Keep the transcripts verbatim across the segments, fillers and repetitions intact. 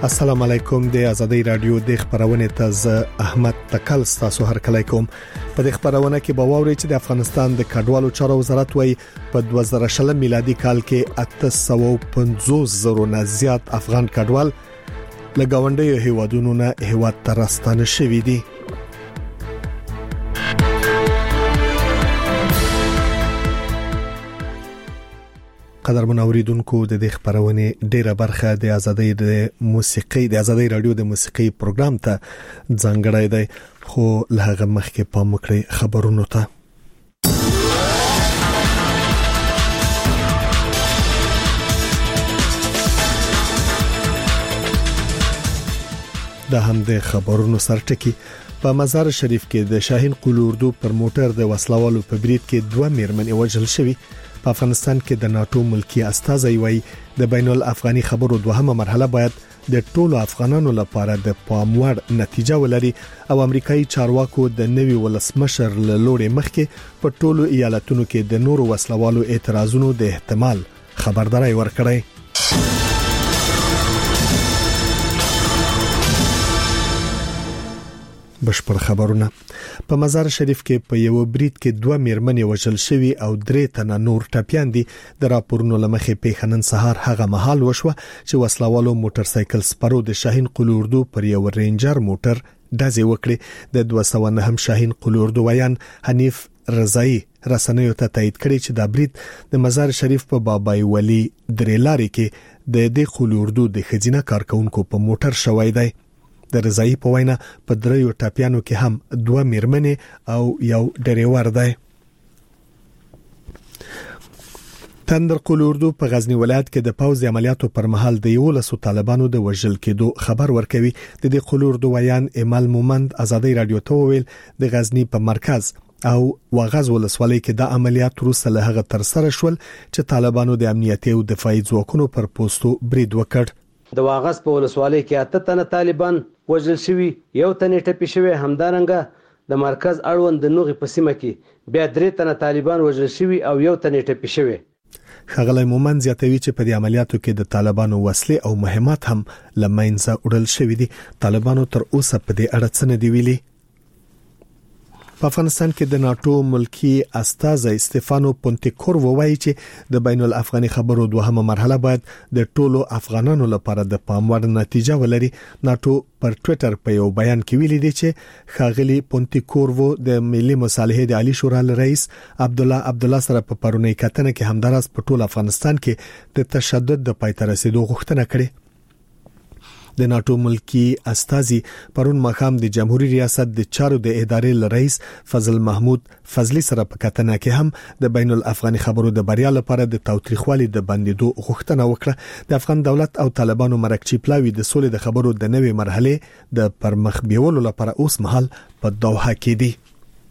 السلام علیکم د ازادي رادیو د خبرونه تاز احمد تکل تاسو هر کله کوم په د خبرونه کې باوري چې د افغانستان د کډوالو چارو وزارت وایي په دوه زره شل میلادي کال کې اته سوه او پنځوس زره نه زیات افغان کډوال لګاونډي هیوادونو نه هیواد ته راستانه شوي دي. قدرمن اوریدونکو د دې خبرونه ډیره برخه د ازادي د موسیقي د ازادي رادیو د موسیقي پروګرام ته ځانګړی دی خو لهغه مخکې پام وکړئ خبرونو ته. دا هم د خبرونو سرټکی په مزار شریف کې د شاهین قول اردو پر موټر د وسلوالو په بریټ کې دوه میرمنې وژل شوي. په افغانستان کې د ناتو ملکی استازي وایي د بین الافغاني خبرو دوهمه مرحله باید د ټولو افغانانو لپاره د پاموړ نتیجه ولري او امریکایي چارواکو د نوي ولسمشر له لوري مخکې په ټولو ایالتونو کې د نورو وسلوالو اعتراضونو د احتمال خبرداري ورکړي. بشپړ خبرونه. په مزار شریف کې په یو بریټ کې دوه میرمنې وژل شوي او درې تنه نور ټپيان دي. د راپورونو لمخې په خنن سهار هغه محل وشو چې وسلوالو موټر سایکل سپرو د شاهین قول اردو پر یو رینجر موټر دازې وکړي. د دوه سوه نه هم شاهین قول اردو ویان حنیف رضایی رسنیو ته تایید کړي چې د بریټ د مزار شریف په بابای ولی درې لارې کې د دې قول اردو د خزینه کارکونکو په موټر شوی دی. د رضایی په وینا په دریو ټاپیانو کې هم دوه میرمنې او یو ډریور دی. تندر قول اردو په غزنی ولایت کې د پوځ عملیاتو پر مهال د یولسو طالبانو د وژل کېدو خبر ورکوي. د دې قول اردو ویان ایمل مومند ازادي رادیو ته ویل د غزنی په مرکز او واغز ولسوالۍ کې د عملیات وروسته له هغه تر سره شول چې طالبانو د امنیتي او دفاعي ځواکونو پر پوسټو برید وکړ. د واغز په ولسوالۍ کې اته تنه طالبان وژل شوي، یو تنه ټپي شوی. همدارنګه د مرکز اړوند د نوغي په سیمه کې بیا درې تنه طالبان وژل شوي او یو تنه ټپي شوی. خغلی مومن زیاتوي چې په دې عملیاتو کې د طالبانو وسلې او مهمات هم لمنځه وړل شوي دي. طالبانو تر اوسه په دې اړه څه نه دی ویلي. په افغانستان کې د ناتو ملکی استازي استفانو پونتیکور وایي چې د بین الافغاني خبرو دوهمه مرحله باید د ټولو افغانانو لپاره د پاموړ نتیجه ولري. ناتو پر ټوئیټر په یو بیان کې ویلي دی چې خاغلی پونتیکور وو د ملي مصالحې د عالی شورا رئیس عبد الله عبد الله سره په پرونی کتنه کې همدارس په ټول افغانستان کې د تشدد د پای ته رسیدو غوښتنه کړې. د ناتو ملکی استازي پرون مخام د جمهوریت ریاست د چارو د ادارې رئیس فضل محمود فضلی سره په کتنه کې هم د بین الافغاني خبرو د بریا لپاره د تاوتریخوالي د بندیدو غوښتنه وکړه. د افغان دولت او طالبانو مرکچی پلاوی د سولې د خبرو د نوې مرحله د پرمخ بیولو لپاره اوس مهال په دوحه کې دي.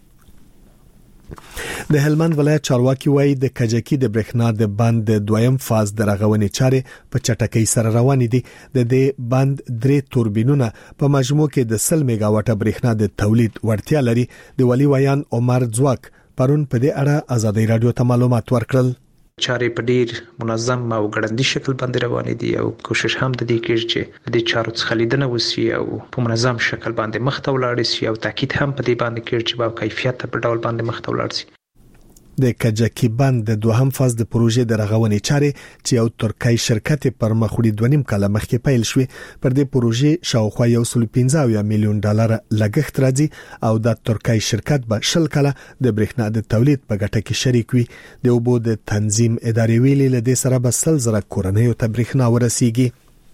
د هلمند ولایت چارواکي وایي د کجکی د برېښنا د بند د دویم فاز د رغونې چارې په چټکۍ سره روان دي. د دې بند درې توربینونه په مجموع کې د سل میگا واټه برېښنا د تولید وړتیا لري. د ولی ویان عمر ځواک پرون په دې اړه ازادي رادیو ته معلومات ورکړل. چارې په ډیر منظم او ګړندی شکل باندې روانې دي او کوشش هم د دې کېږي چې د چارو څخه لیدنه وشي او په منظم شکل باندې مخ ته ولاړ شي او تاکید هم په دې باندې کېږي چې با کیفیت په ډول باندې مخ ته ولاړ شي. د کجکی بند د دوهم فاز د پروژې د رغونې چارې چې یو ترکي شرکت پر مخوړي دونیم کاله مخکې پیل شوې. پر دې پروژې شاوخوا یو سل پنځه میلیون ډالر لګښت راځي او د ترکي شرکت به شل کاله د برېښنا د تولید په ګټه کې شریک وي. د اوبو د تنظیم ادارې ویلي له دې سره به سل زره کورنۍ ته برېښنا ورسیږي.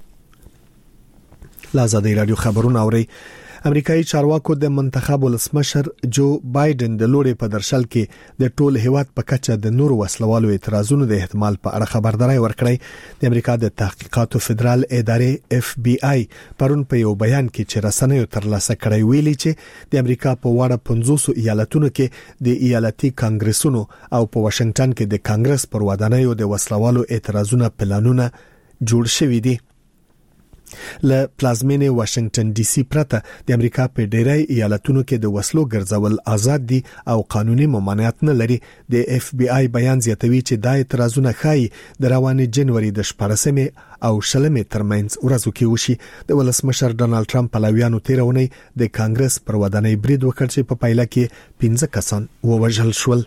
لازادي رادیو خبرونه اوري. امریکایي چارواکو د منتخب ولسمشر جو بایدن د لوري په درشل کې د ټول هیواد په کچه د نور وسلوالو اعتراضونو د احتمال په اړه خبرداري ورکړی. د امریکا د تحقیقاتو فدرال ادارې اف بی آی پرون په یو بیان کې چې رسنیو ترلاسه کړی ویلي چې د امریکا په وړه پنځوس ایالتونو کې د ایالتي کانګرسونو او په واشنگټن کې د کانګرس پر ودانیو د وسلوالو اعتراضونو پلانونه جوړ شوي دي. له پلازمینې واشنگټن ډي سي پرته د امریکا په ډیری ایالتونو کې د وسلو ګرځول آزاد دي او قانوني ممانعت نه لري. د اف بي آی بیان زیاتوي چې دا اعتراضونه ښایي د روانې جنوري د شپاړسمې او شلمې ترمنځ ورځو کې وشي. د ولسمشر ډانلډ ټرمپ پلویانو تیرونی د کانګرس پر ودانۍ برید وکړ چې په پایله کې پنځه کسان ووژل شول.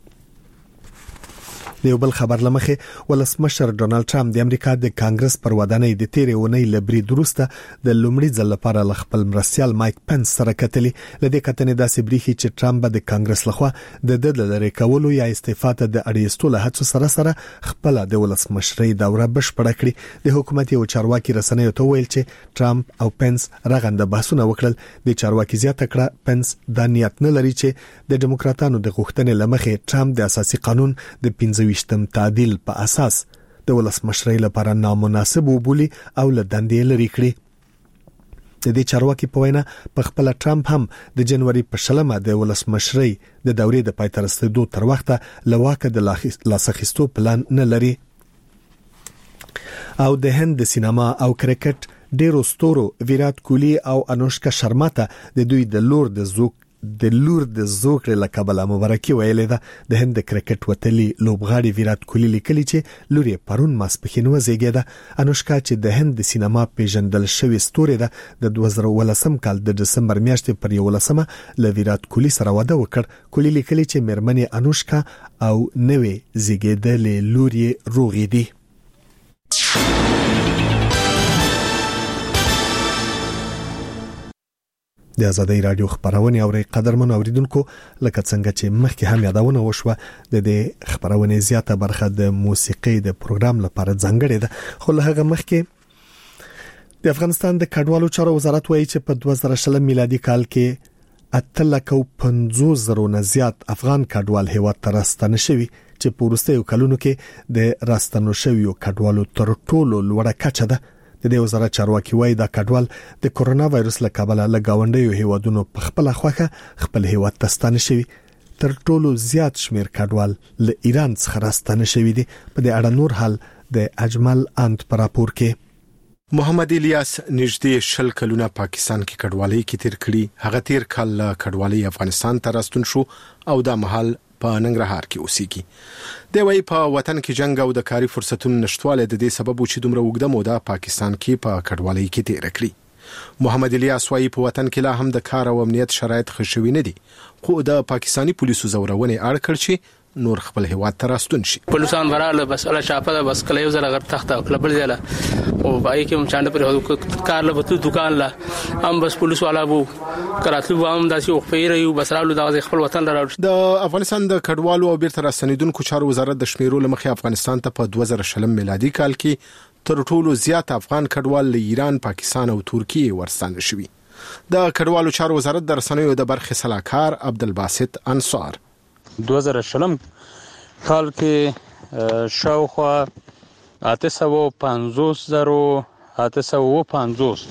د یو بل خبر لمخې ولسمشر ډانلډ ټرمپ د امریکا د کانګرس پر ودانۍ د تیرې ونې لبري درسته د لومړي ځل لپاره ل خپل مرستيال مایک پنس سره کتلی. لدې کتنې داسې بریخي چې ټرمپ د کانګرس لخوا د د لری کولو یا استعفا ته د اړیستو له هڅو سره سره خپل د ولسمشرۍ دوره بشپړه کړې. د حکومت یو چارواکي رسنیو ته ویل چې ټرمپ او پنس رغنده بحثونه وکړل. د چارواکي زیاته کړه پنس د نیت نه لري چې د ډیموکراتانو د غوښتنې لمخې ټرمپ د اساسي قانون د پنځه ویشتم تعدیل په اساس د ولسمشرۍ لپاره نامناسب وبولي او له دندې لري کړی. د دې چارواکي په وینا په خپل ټرمپ هم د جنوري په شلمه د ولسمشرۍ د دورې د پای ته رسیدو تر وخته لواکه د لاسخستو پلان نه لري. او د هند د سینما او کرکټ ډیرو ستورو ویرات کوهلی او انوشکا شرما ته د دوی د لور د زوک د لور د زوکړې لقب مبارکي ویلې ده. د هند کرکټ وتلی لوبغاړي ویرات کوهلی لیکلي چې لور یې پرون ماسپخین وزیږیده. انوشکا چې د هند د سینما پیژندل شوی ستوري ده د دوه زره ولسم کال د دسمبر میاشتې پر یولسمه ل ویرات کوهلی سره واده وکړ. کوهلی لیکلي چې مېرمنې انوشکا او نوې زیږیدلې لور یې روغې دي. د آزادۍ رادیو خبرونه او قدرمن اوریدونکو لکه څنګه چې مخکې هم یادونه وشوه د دې خبرونه زیاته برخه د موسیقي د پروګرام لپاره ځانګړې ده. خو له هغه مخکې د افغانستان د کډوالو چارو وزارت وایي چې په دوه زره شل میلادي کال کې اته لک او پنځوس زره نه زیات افغان کډوال هیواد ته راستنه شوي چې په وروستیو کلونو کې د راستنو شویو کډوالو تر ټولو لوړه کچه ده. د دې وزارت چارواکي وایي دا کډوال د کورونا وایرس له کبله له گاونډیو هیوادونو په خپل خوخه خپل هیواد ته ستانه شوي. تر ټولو زیات شمیر کډوال له ایران څخه راستنه شوي دي. په دې اړه نور حال د اجمل انت پر راپور کې. محمد الیاس نږدې شل کلونه پاکستان کې کډوالۍ کې تیر کړي. هغه تیر کال کډوالۍ افغانستان ته راستون شو او دا مهال په ننګرهار کې اوسېږي. د وای په وطن کې جنگ او د کاري فرصتونو نشټواله د دې سبب چې دومره وګړه موده پاکستان کې په کډوالۍ کې تیر کړی. محمد الیاس وايي په وطن کې لا هم د کار او امنیت شرایط ښه شوي نه دي. خو د پاکستانی پولیسو زورونه اړ کړ چې نور خپل هیواد ته راستون شي. پولیسان براله بس الله شاپه بس کله یو زره غر تخته خپل ځله او پای کې هم چاند پر کار له بتو دکان لا هم بس پولیس والا وو کراتلو هم داسې او پیره یو بس رالو د خپل وطن راوړ. د افغانستان د کډوالو او بیرته راستنیدونکو چارو وزارت د شمیرو لمخې افغانستان ته په دوه زره شل میلادي کال کې تر ټولو زیات افغان کډوال له ایران، پاکستان او ترکیه ورستانه شوي. د کډوالو چارو وزارت د رسنیو د برخې صلاحکار عبدالباسط انصار دوه زره شل کال کې شاوخوا اته سوه او پنځوس زره اته سوه او پنځوس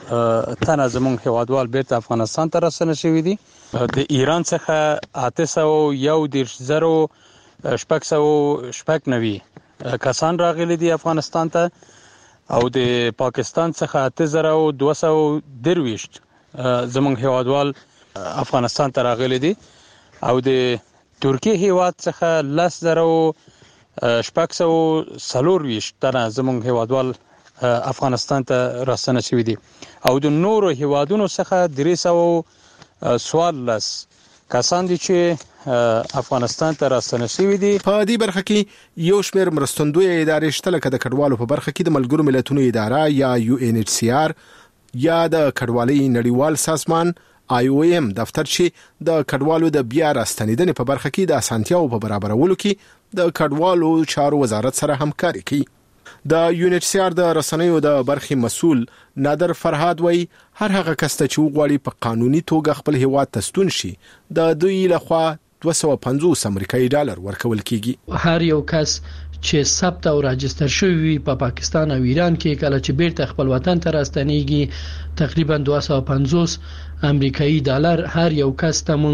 تنه زموږ هیوادوال بیرته افغانستان ته راستنه شوي دي. د ایران څخه اته سوه او یو دېرش زره شپږ سوه شپږ نوي کسان راغلي دي افغانستان ته او د پاکستان څخه اته زره او دوه سوه درویشت زموږ هیوادوال افغانستان ته راغلي دي او د ترکیه هیواد څخه لس زره شپږ سوه څلور ویشت تنه زموږ هیوادوال افغانستان ته راستنه شوي دي او د نورو هیوادونو څخه درې سوه څوارلس کسان دي چې افغانستان ته راستنه شوي دي. په دې برخه کې یو شمېر مرستندوی ادارې شته لکه د کډوالو په برخه کې د ملګرو ملتونو اداره یا یو ان ایچ سی آر یا د کډوالۍ نړیوال سازمان آی او ایم دفتر چې د کډوالو د بیا راستنیدنې په برخه کې د اسانتیاو په برابرولو کې د کډوالو چارو وزارت سره همکاري کوي. د یو ان ایچ سی آر د رسنیو د برخې مسؤل نادر فرهاد وایي هر هغه کس چې وغواړي په قانوني توګه خپل هیواد ته ستون شي د دوی لخوا دوه سوه پنځوس امریکایي ډالر ورکول کیږي. هر یو کس چې ثبت او راجستر شوی په پا پاکستان او ایران کې کله چې بیرته خپل وطن ته راستنیږي تقریبا دوه سوه پنځوس امریکایي ډالر هر یو کس ته مونږ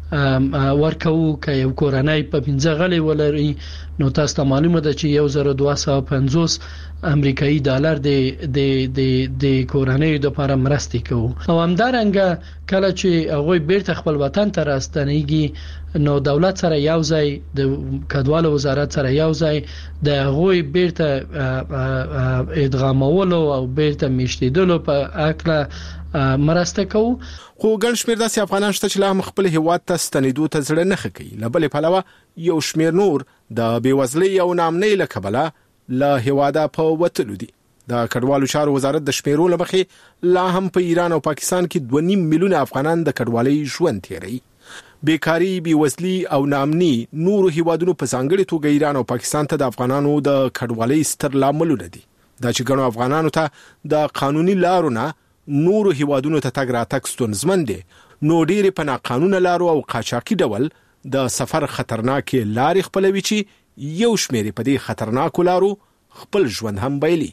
ورکو ک یو کورنۍ په پنځه غلي ولري نو تاسو ته معلومه ده چې یو زره دوه سوه پنځوس امریکایي ډالر د د د د کورنۍ د لپاره مرستې کوي او همدارنګه کله چې هغه بیرته خپل وطن ته راستنیږي نو دولت سره یو ځای د کډوالو وزارت سره یو ځای د هغه بیرته ادغامولو او بیرته میشتیدلو په اکله مرسته کوي. خو ګڼ شمېر داسې افغانان شته چې لا هم خپل هیواد ته ستنېدو ته زړه نه ښه کوي. له بلې پلوه یو شمېر نور د بېوزلۍ او ناامنۍ له کبله له هیواده په وتلو دي. د کډوالو چارو وزارت د شمیرو له مخې لا هم په ایران او پاکستان کې دوه نیم میلیونه افغانان د کډوالۍ ژوند تیروي. بیکاری، بیوزلي او ناامني نورو هیوادونو په ځانګړي توګه ایران او پاکستان ته د افغانانو د کډوالۍ ستر لاملونه دي. دا چې ګڼو افغانانو ته د قانوني لارو نه نورو هیوادونو ته تګ راتګ ستونزمن دي، نو ډېرې په ناقانونه لارو او قاچاقي ډول د سفر خطرناکې لارې خپلوي چې یو شمېر په دې خطرناکو لارو خپل ژوند هم بایلي.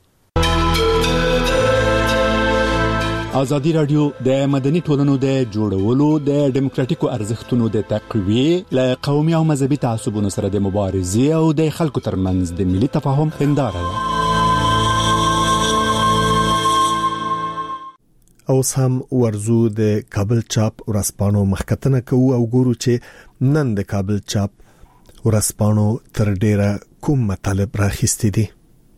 ازادي رادیو د مدني ټولنو د جوړولو د ډیموکراتیکو ارزښتونو د تقویه ل قومي او مذهبي تعصبونو سره د مبارزې او د خلکو ترمنځ د ملي تفاهم هنداره ده. اوس هم ورزو د کابل چاپ ورسپانو مخکتنه کوو او ګورو چې نن د کابل چاپ ورسپانو تر ډیره کوم مطالب راخستی دي.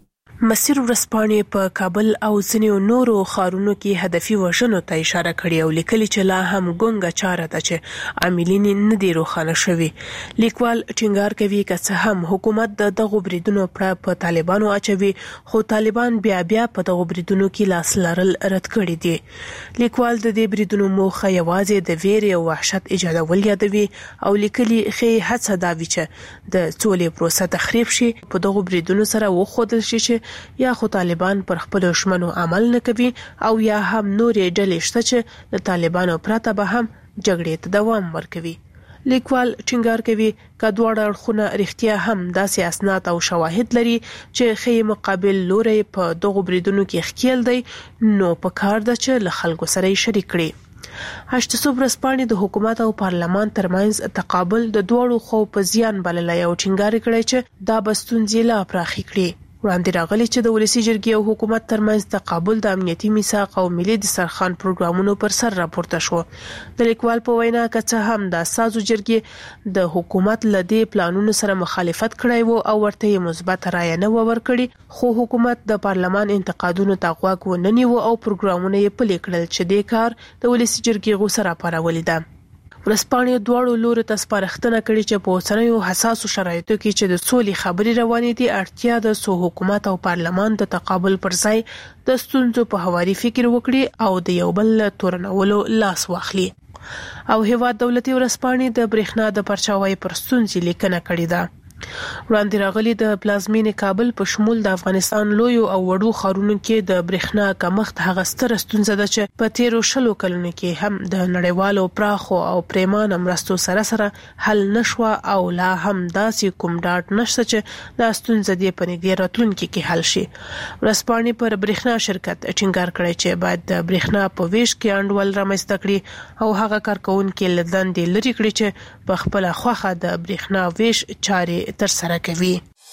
مسیر ورسپانې په کابل او ځینو نورو ښارونو کې هدفي وژنو ته اشاره کړې او لیکلي چې لا هم ګونګه چاره ده چې عاملین نه دي روښانه شوي. لیکوال ټینګار کوي که څه هم حکومت د دغو بریدونو پړه په طالبانو اچوي، خو طالبان بیا بیا په دغو بریدونو کې لاس لرل رد کړي دي. لیکوال د دې بریدونو موخه یوازې د ویرې او وحشت ایجادول یادوي او لیکلي ښې هڅه دا وي چې د سولې پروسه تخریب شي، په دغو بریدونو سره وښودل شي چې یا خو طالبان پر خپل شمنو عمل نه کوي او یا هم نورې ډلې شته چې د طالبانو پرته به هم جګړې ته دوام ورکوي. لیکوال ټینګار کوي که دواړه اړخونه رښتیا هم داسې اسناد او شواهد لري چې ښې مقابل لوري په دغو بریدونو کې ښکیل دی، نو په کار ده چې له خلکو سره یې شریک کړي. هشت صوب ورځپاڼې د حکومت او پارلمان ترمنځ تقابل د دواړو خو په زیان بللی او ټینګار کړی چې دا به ستونزې لا پراخې کړي. وړاندې راغلي چې د ولسی جرګې او حکومت ترمنځ تقابل د امنیتي میثاق او ملي دسترخوان پروګرامونو پر سر راپورته شو. د لیکوال په وینا که څه هم د اساسو جرګې د حکومت له دې پلانونو سره مخالفت کړی وو او ورته مثبت رایه نه ورکړي، خو حکومت د پارلمان انتقادونو ته غوږ ونه نیو او پروګرامونه یې پلي کړل چې دې کار د ولسی جرګې غوسه راپارولې ده. ورسپانې دواړو لورو ته سپارښتنه کړې چې په اوسنیو حساسو شرایطو کې چې د سولې خبرې روانې دي، اړتیا ده څو حکومت او پارلمان د تقابل پر ځای د ستونزو په هواري فکر وکړي او د یو بل تورنولو لاس واخلي. او هیواد دولتي ورسپانې د برېښنا د پرچاوۍ پر ستونزې لیکنه کړې ده. وړاندې راغلي د پلازمینې کابل په شمول د افغانستان لویو او وړو ښارونو کې د برېښنا کمښت هغه ستره ستونزه ده چې په تیرو شلو کلونو کې هم د نړیوالو پراخو او پریمانه مرستو سره سره حل نشوه او لا هم داسې کوم ډاډ نشته چې دا ستونزه دې په نږدې راتلونکي کې حل شي. ورځپاڼې پر برېښنا شرکت ټینګار کړی چې باید د برېښنا په ویش کې انډول رامنځته کړي او هغه کارکونکي له دندې لرې کړي چې په خپله خوښه د برېښنا ویش چارې تر سره کوي.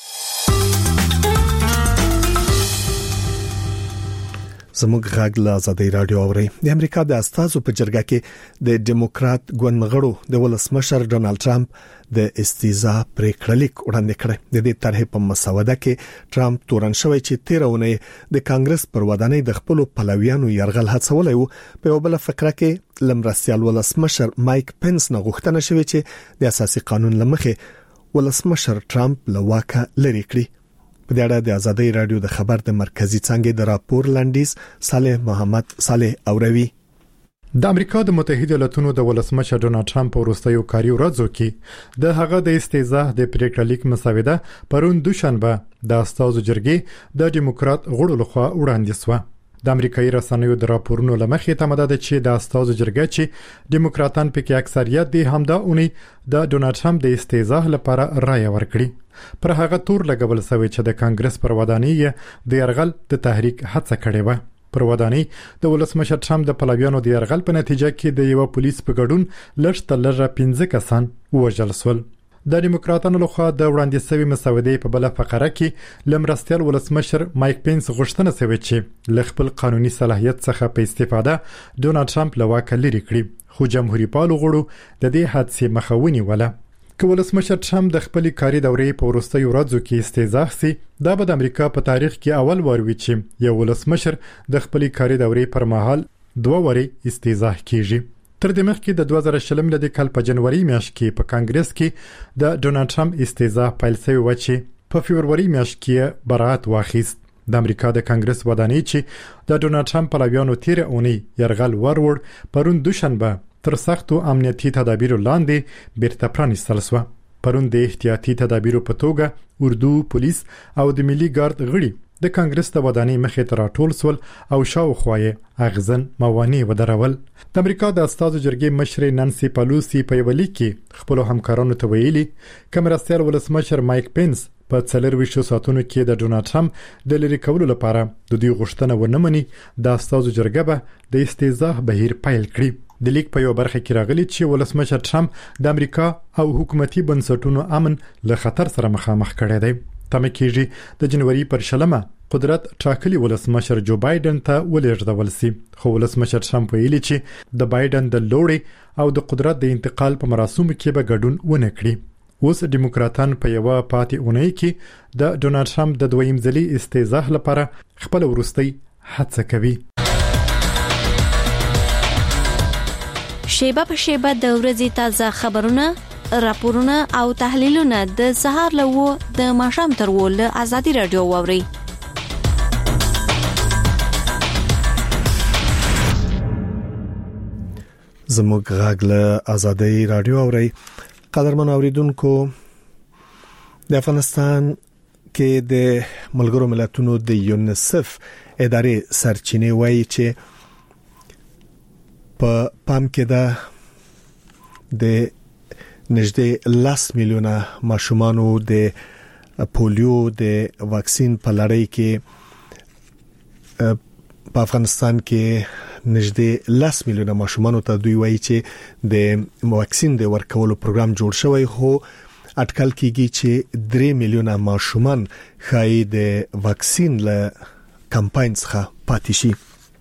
زموږ غږ له آزادۍ رادیو اوري. د امریکا د استازو په جرګه کې د ډیموکرات ګوند غړو د ولسمشر ډونالد ټرمپ د استیزا پریکړه لیک وړاندې کړ. د دې طرحې په مسوده کې ټرمپ تورن شوی چې تیرونه د کانګرس پر ودانۍ د خپل پلویانو يرغل هڅولای وو. په یو بل فقره کې لمرستيال ولسمشر مایک پنس نه غوښتنه شوې چې د اساسي قانون لمخې ولسمشر ټرمپ له واکه لري کړی. په دې اړه د آزادۍ رادیو د خبر د مرکزی څنګه د راپور لنډیز صالح محمد صالح اوروي. د امریکا د متحده ایالاتونو د ولسمشر ډونالد ټرمپ وروستیو کاري ورځو کې د هغه د استیزا د پریکړه لیک مسوده پرون دوشنبه د استازو جرګې د ډیموکرات غړو لخوا وړاندې شوه. د امریکایي رسنیو د راپورونو لمخې تمه ده چې د استازو جرګه چې ډیموکراتان پکې اکثریت دي همدا اونۍ د ډونالد ټرمپ د استیزا لپاره رایه ورکړي. پر هغه تور لګول شوی چې د کانګرس پر ودانۍ د يرغل د تحریک هڅه کړې و. پر ودانۍ د ولسمشر ټرمپ د پلویانو د یرغل په نتیجه کې د یو پولیس په ګډون لږ تر لږه پنځه کسان وژل شول. د دیموکراتانو لخوا د وړاندې شوی مسودې په بل فقره کې لمرستیال ولسمشر مایک پینس غوښتنه شوی چې ل خپل قانوني صلاحیت څخه په استفاده ډونالد ټرمپ له واک لري کړي، خو جمهوریت پالو غړو د دې حادثې مخه ونیوله. که ولسمشر ټرمپ د خپل کاري دورې په وروستیو ورځو کې استیضاح سي، دا به د امریکا په تاریخ کې اول وار وي چې یو ولسمشر د خپل کاري دورې پر مهال دوه واري استیضاح کیږي. تر دې مخکې د دوه زره شلم لدی کال په جنوري میاشت کې په کانګرس کې د ډونالد ټرمپ استیضاح پیل شوی و چې په فبروري میاشت کې برات واخیست. د امریکا د کانګرس ودانۍ چې د ډونالد ټرمپ پلویانو تیر اونۍ یرغل ورور پرون دوشنبه تر سختو امنیتي تدابیرو لاندې بیرته پرانیستل شو. پرون د احتیاطي تدابیرو په توګه اردو، پولیس او د ملي ګارد غړي د کانګرس د ودانۍ مخې ته راټول شول او شاوخوا یې اغزن موانع ودرول. د امریکا د استازو جرګې مشر نانسي پالوسی په یو لیک کې خپل همکارانو ته ویلي چې مرستیال ولسمشر مایک پینس په څلورویشتو ساعتونو کې د ډونالد ټرمپ د لری کولو لپاره د دوی غوښتنه ونه مني، د استازو جرګه به د استیضاح بهیر پیل کړي. د لیک په یو برخه کې راغلي چې ولسمشر ټرمپ د امریکا او حکومتي بنسټونو امن له خطر سره مخامخ کړی دی. تمه کېږي د جنوري پر شلمه قدرت ټاکلي ولسمشر جو بایدن ته ولېږدول شي، خو ولسمشر ټرمپ ویلي چې د بایدن د لوړې او د قدرت د انتقال په مراسمو کې به ګډون ونه کړي. اوس دیموکراتان په یو پاتې اونۍ کې د ډونالد ټرمپ د دویم ځلي استیضاح لپاره خپل ورستۍ هڅه کوي. شیبه په شیبه د ورځې تازه خبرونه، راپورونه او تحلیلونه د سهار له د ماښام تر ول ازادي رادیو ووري. زموږ غږ له ازادي رادیو اوري. قدرمن اوریدونکو، د افغانستان کې د ملګرو ملتونو د یونیسف ادارې سرچینې وایي چې په پام کې ده د نږدې لس میلیونه ماشومانو د پولیو د واکسین په لړۍ کې په افغانستان کې نږدې لس میلیونه ماشومانو ته دوی وایي چې د واکسین د ورکولو پروګرام جوړ شوی، خو اټکل کیږي چې درې میلیونه ماشومان خای د واکسین له کمپاین څخه پاتې شي.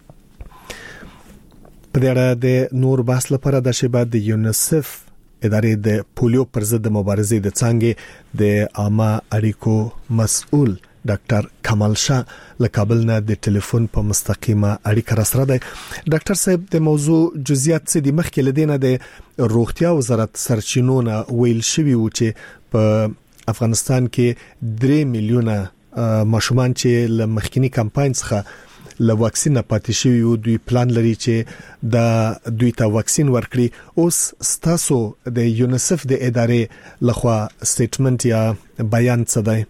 په دې اړه د نور بحث لپاره د شباب د یونیسف ادارې د پولیو پر ضد مبارزې د څنګه د عامه اړیکو مسؤل ډاکټر کمال شاه له کابل نه د ټلیفون په مستقیمه اړیکه را سره دی. ډاکټر صاحب، د موضوع جزئیات څه دي؟ مخکې لدینه د روغتیا وزارت سرچینو نه ویل شوی و چې په افغانستان کې درې میلیونه ماشومان چې له مخکینی کمپاین څخه له واکسین نه پاتې شوی او دوی پلان لري چې د دوی ته واکسین ورکړي. اوس ستاسو د یونیسف د ادارې لخوا سټیټمنټ یا بیان څه دی؟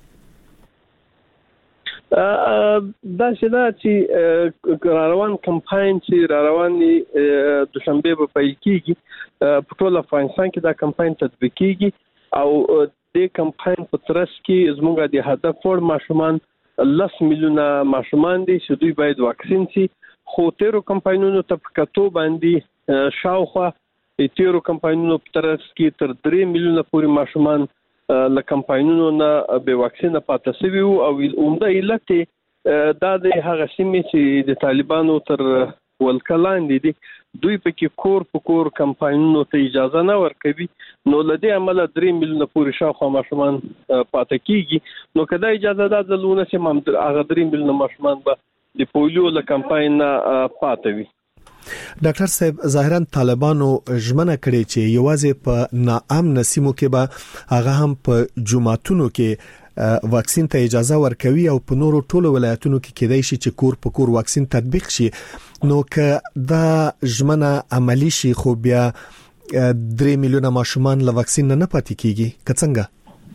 دا چې دا چې روان کمپاین چې روان دی دوشنبه په پای کېږي په ټول افغانستان کې دا کمپاین تطبیق کیږي او د کمپاین په ترڅ کې زموږ د هدف ور ماشومان لس میلیونه ماشومان دي چې دوی باید واکسین شي، خو تیرو کمپاینونو ته په کتو باندې شاوخوا تیرو کمپاینونو په ترڅ کې تر درې میلیونه پورې ماشومان له کمپاینونو نه به واکسین پاتې شوي او عمده علت دا د هغه سیمې چې د طالبانو تر ولکلاندې دي، دوی پکې کور په کور کمپاینونو ته اجازه نه ورکوي، نو لدې عمله درې میلیونه پورې شاوخوا ماشومان پاتې کیږي. نو کله اجازه ده ځلونه چې مم هغه درې میلیونه ماشومان به د پولیو له کمپاین نه پاتې وي. ډاکټر صاحب، ظاهرا طالبانو ژمنه کړې چې یوازې په ناامن سیمو کې به هغه هم په جمعتونو کې واکسین ته اجازه ورکوي او په نورو ټولو ولایتونو کې کېدای شي چې کور په کور واکسین تطبیق شي. نو که دا ژمنه عملی شي خو بیا درې میلیونه ماشومان له واکسین نه پاتې کیږي، که څنګه؟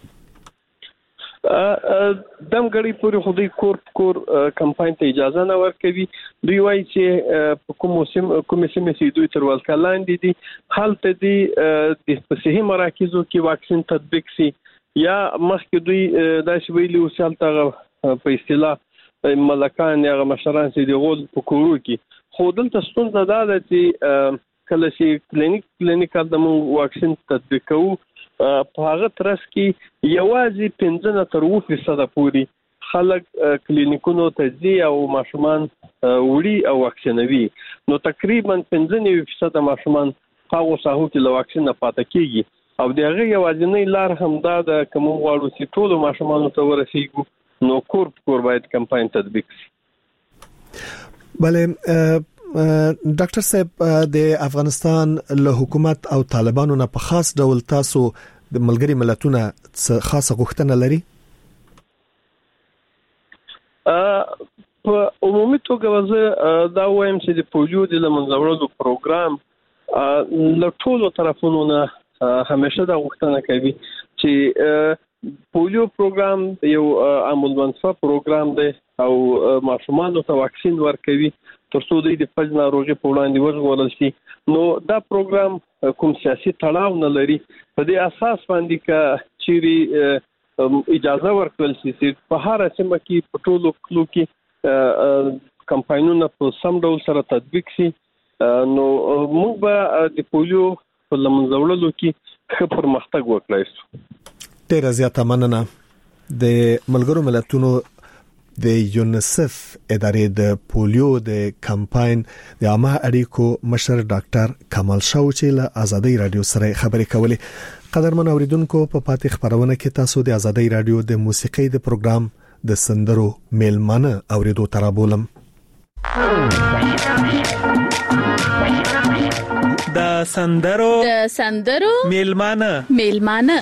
دم غړي پورې خو دوی کور کور کمپاین ته اجازه نه ورکوي. دوی وایي چې په کوم موسم کوم سیمه چې دوی تر ولکلاندې دي حالت دي د صحي مراکزو کې واکسین تطبیق شي، یا مخکې دوی دا شی ویلي او سالته په اصطلاح ملکان یا مشران چې د غول په کورو کې خو دلته ستونزه دا ده چې کله چې کلینیک کلینیکال د موږ واکسین تطبیق کوو په هغه ترڅ کې یوازې پنځه نه تر اووه فیصده پورې خلک کلینیکونو ته ځي او ماشومان وړي او واکسینوي نو تقریبا پنځه نوي فیصده ماشومان هغه ساحو کې له واکسین نه پاتې کیږي او دغه یوازینۍ لار هم دا د کوم غواړو چې ټول ماشومان ته ورسیږو نو کور کور باید کمپاین تطبیق شي. بله ډاکټر صاحب د افغانستان له حکومت او طالبانو نه په خاص ډول تاسو د ملګری ملتونو خاصه غوښتنه لري؟ په عمومي توګه زه دا وایم چې د پولیو د لمنځه پروګرام له ټولو طرفونو نه همیشه دا غوښتنه کوي چې پولیو پروګرام یو عاملمنفعه پروګرام دی او ماشومانو ته واکسین ورکوي ترڅو دوی د پج ناروغي په وړاندې وژغورل شي. نو دا پروګرام کوم سیاسي تړاو نه لري په دې اساس باندې چې چیرې اجازه ورکول شي چې په هر سیمه کې په ټولو کلو کې کمپاینونه په سم ډول سره تطبیق شي نو موږ به د پولیو په لمنځه وړلو کې ښه پرمختګ وکړای شو. ډیره زیاته مننه. د ملګرو ملتونو د یونیسف ادارې د پولیو د کمپاین د عامه اړیکو مشر ډاکټر کمال شاو چې له ازادي رادیو سره خبرې کولې. قدرمن اوریدونکو په پاتې خبرونه کې تاسو د ازادي رادیو د موسیقي د پروګرام د سندرو میلمانه اوریدو ترابولم. د سندرو د سندرو میلمانه میلمانه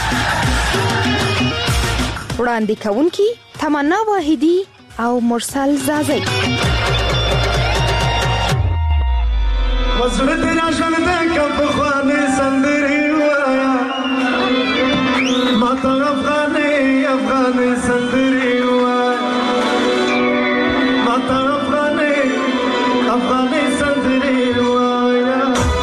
وړاندې کوونکی تمنا واحدی او مرسل زازی. وزړه دې راځنه د کپ خوانه سندري وایا ماته افغاني افغاني سندري وایا ماته افغاني افغاني سندري وایا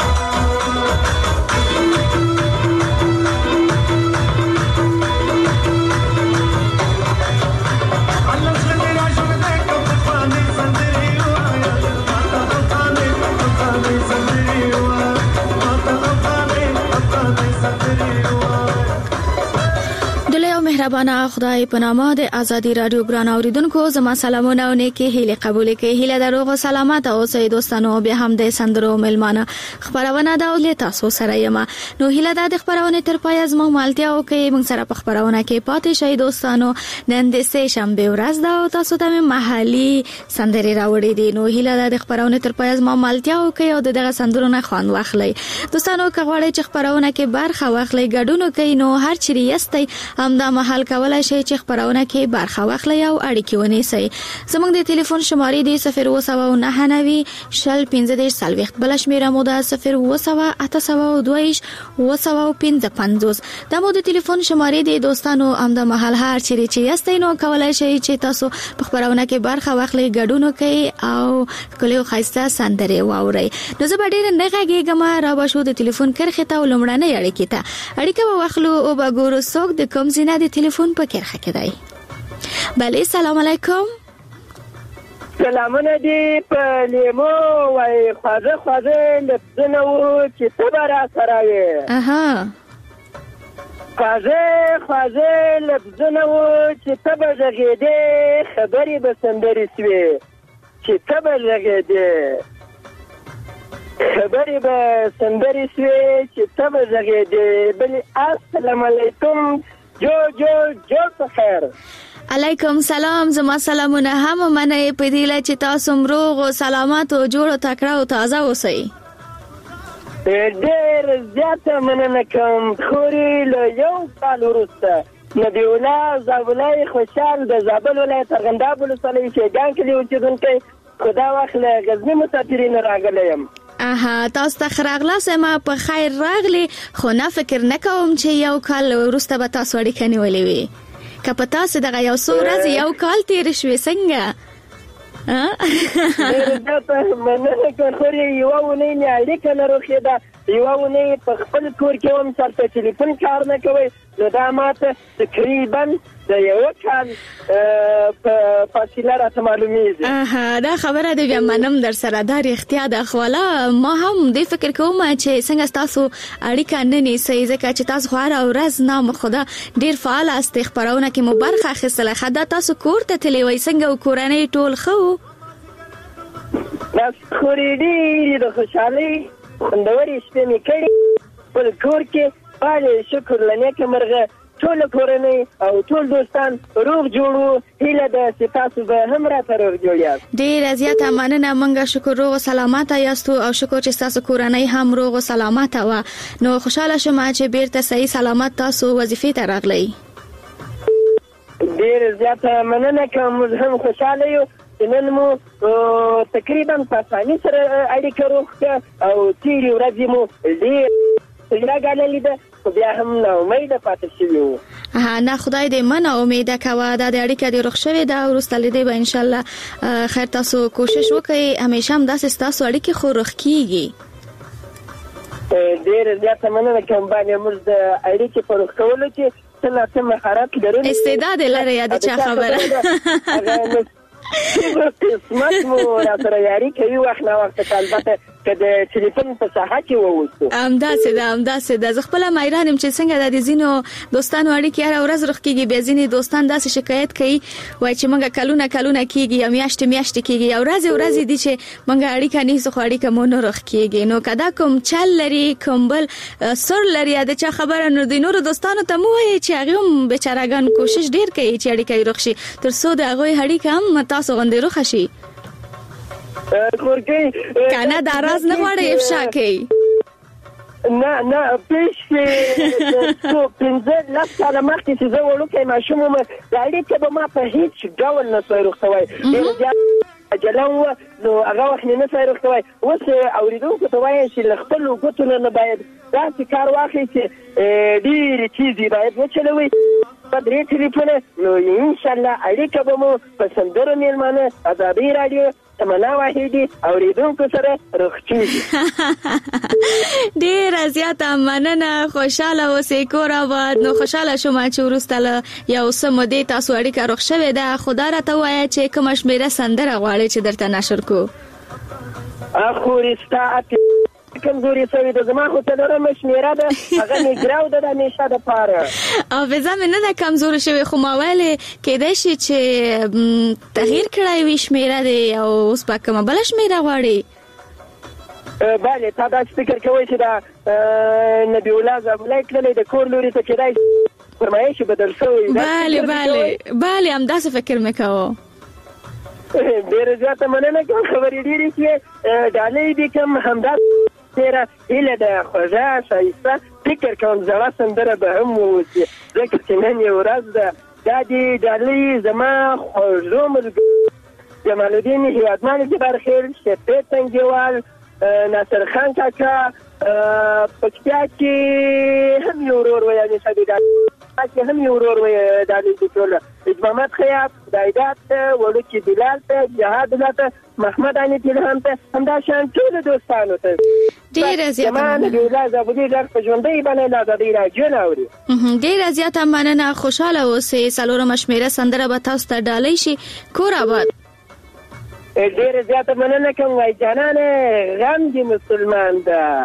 مهربانه خدای په نامه د ازادي رادیو ګران اوریدونکو زما سلامونه او نیکی هیله قبول کړئ. هیله دروغ او سلامت اوسئ دوستانو. بیا هم د سندرو ملمانه خبرونه دا ولې تاسو سره یم. نو هیله د خبرونه تر پای از مو مالتیا او کې موږ سره په خبرونه کې پاتې شئ دوستانو. نن د سه شنبه ورځ دا او تاسو ته محلي سندري راوړې دي. نو هیله د خبرونه تر پای از مو مالتیا او کې او دغه سندرونه خوان واخلئ دوستانو. کغواړئ چې خبرونه کې برخه واخلئ ګډون کوي نو هر چیرې یاستئ هم دا حل کولای شي چې خبرونه کې برخه واخلئ او اړیکې ونیسئ. زموږ د ټلیفون شمارې دی صفر اوه سوه نهه نوي شل پنځه دېرش څلوېښت. بل شمیره مو ده صفر اوه سوه اته سوه دوه ویشت اوه سوه پنځه پنځوس. دا مو د ټلیفون شمارې دی دوستانو. همدا مهال هر چیرې چې یاستئ نو کولای شئ چې تاسو په خبرونه کې برخه واخلئ ګډون وکړئ او کله خاصه سندري واورئ. نو زه به ډیر نه غږیږم را به شو د ټلیفون کرخه ته ولمړنه اړیکې ته اړیکه واخلو او به ګورو څوک د کوم زینه د ټلیفون په کرخه کې دی. بله سلام علیکم. سلامونه دی په لیمو وای خواږه خواږه لفظونه وو چې ته به را سره وې. اها خواږه خواږه لفظونه وو چې ته به غږېدې خبرې به سندرې سوې چې ته به غږېدې خبرې به سندرې سوې چې ته به غږېدې. بلې السلام علیکم جو جو جو په خیر. علیکم سلام. زما سلامونه هم منه په دې لا چې تاسو مروغ او سلامات او جوړ او تکړه او تازه اوسئ. ډېر زیاته مننه کوم. خوري له یو کال وروسته نبی الله زابلای خوشحال د زابل ولایت ارغنداب ولسوالۍ شیګان کې اوسېدونکی خدا واخله غزنی مسافرین راغلی یم. اها تاسو ته خراغلا سم په خیر راغلی خو نه فکر نکوم چې یو کال وروسته به تاسو اړیکه نیولې وي. که په تاسو دغه یو څو ورځې یو کال تیر شوي څنګه؟ ډېر زیاته مننه کوم. خوري یوه اونۍ مې اړیکه نه روښېده یوه اونۍ په خپل کور کې هم سر په ټلیفون کار نه کوئ نو دا ماته تقریبا د یو کال په فاصله راته معلومیږي. دا خبره دی بیا منم در سره دا رښتیا ده. خواله ما هم دې فکر کوم چې څنګه تاسو اړیکه نه نیسئ ځکه چې تاسو هره ورځ نه خدا ډیر فعال است خبرونه کې مو برخه اخیستله. خدا تاسو کور ته تللی وای څنګه کورنۍ ټول ښه بس خوري ډېرې د خوشحالۍ خوندورې شپې مې کړې خپل کور کې. بله شکر له نیکه مرغه ټول کورنۍ او ټول دوستان روغ جوړو. هیله ده چې تاسو به هم راته روغ جوړ یاست. ډېره زیاته مننه. موږ شکر روغ او سلامته یاستو او شکر چې تاسو کورنۍ هم روغ او سلامته وه. نو خوشحاله شوم چې بیرته صحیح سلامت تاسو وظیفې ته راغلی. ډېره زیاته مننه کوم. موږ هم خوشحاله یو چې نن مو تقریبا په اسانۍ سره اړیکه روغ کړه او تېرې ورځې مو ډېر ستړیا ګاللې ده خو بیا هم ناامیده پاتې شوي وو. نه خدای دې مه ناامیده کوه. دا د اړیکه دې روغ شوې ده وروسته له دې به انشاءالله خیر تاسو کوشش وکړئ همیشه هم داسې ستاسو اړیکې خو روغ کېږي. ډېره زیاته مننه کوم. باندې موږ د اړیکې په روغ کولو کې څه نه څه مهارت لرو. استعداد یې لرئ یا د چا خبره قسمت مو را سره یاري کوي وخت نه وخت. البته که د ټلیفون په ساحه کې ووسو همداسې ده همداسې ده. زه خپله میران یم چې څنګه د ځینو دوستانو اړیکې هره ورځ روغ کېږي بیا ځینې دوستان داسې شکایت کوي وایي چې موږ کلونه کلونه کېږي یا میاشتې میاشتې کېږي یا ورځې ورځې دي چې موږ اړیکه نیسو خو اړیکه مو نه روغ کېږي. نو که دا کوم چل لري کوم بل سر لري یا د چا خبره نو د نورو دوستانو ته مو وایي چې هغې هم بېچارهګان کوشش ډېر کوي چې اړیکه یې روغ شي تر څو د هغوی اړیکه هم تاسو غوندې روغه شي. که نه دا راز نه غواړئ افشا کوي. نه نه پیش څو پنځه لس کاله مخکې چې زه وړوکی ماشوم وم د اړیکه به ما په هېڅ ډول نه سوی روغ سوی. ډېر زیات عجله وه نو هغه وخت مې نه سوی روغ سوی. اوس اورېدونکو ته وایم چې له خپلو ګوتو نه نه باید داسې کار واخلئ چې ډېرې چیزې باید وچلوئ په درې ټلیفونه نو انشاءالله اړیکه به مو په سندرو مېلمانه ازادۍ راډیو تمنا واحدي اورېدونکو سره روغ کېږي. ډېره زیاته مننه. خوشحاله اوسئ کور آباد. نو خوشحاله شوم چې وروسته له یو څه مودې تاسو اړیکه روغ شوې ده. خو دا راته ووایه چې کومه شمېره سندره غواړئ چې درته نشر کړو. اخورې ستا کمزوري شوې ده زما خو څلورمه شمېره ده هغه مې ګراو ده د همیشه دپاره. حافظه مې نه ده کمزوري شوې خو ما ویلې کیدای شي چې تغییر کړی وي شمېره دی او اوس به کومه بله شمېره غواړې. بله تا داسې فکر کوئ چې دا نبي الله زابلی تللی د کور لوري ته کیدای شي فرمایش بدل شوی. بله بله بله همداسې فکر مې کوه. ډېره زیاته مننه کوم. خبرې ډېرې شوې ډالۍ دې کوم همداسې تېره هیله ده خوږه ښایسته فکر کوم زړه سندره به هم واوسي ځکه چې نن یې ورځ ده. دا دې ډالۍ زما خوږو ملګرو جمال الدین هیوادمل جبارخیل شفیع تنګیوال ناصر خان کاکا پکتیا کې هم یو ورور وی یعنې صدیق کې هم یو ورور وی ډالۍ دې ټوله محمد خیاط دایدات وړوکي بلال ته جهاد الله ته محمد علي تلهام ته همدا شان ټولو دوستانو ته ډېره زیاته مننه. د زابلي غږ په ژوندۍ باندې د ازادۍ راډیو نه اوري. ډېره زیاته مننه. خوشحاله اوسئ. څلورمه شمېره سندره به تاسو ته ډالۍ شي. کور آباد. ډېره زیاته مننه کوم. وایي جانانه غم دې مسلمان ده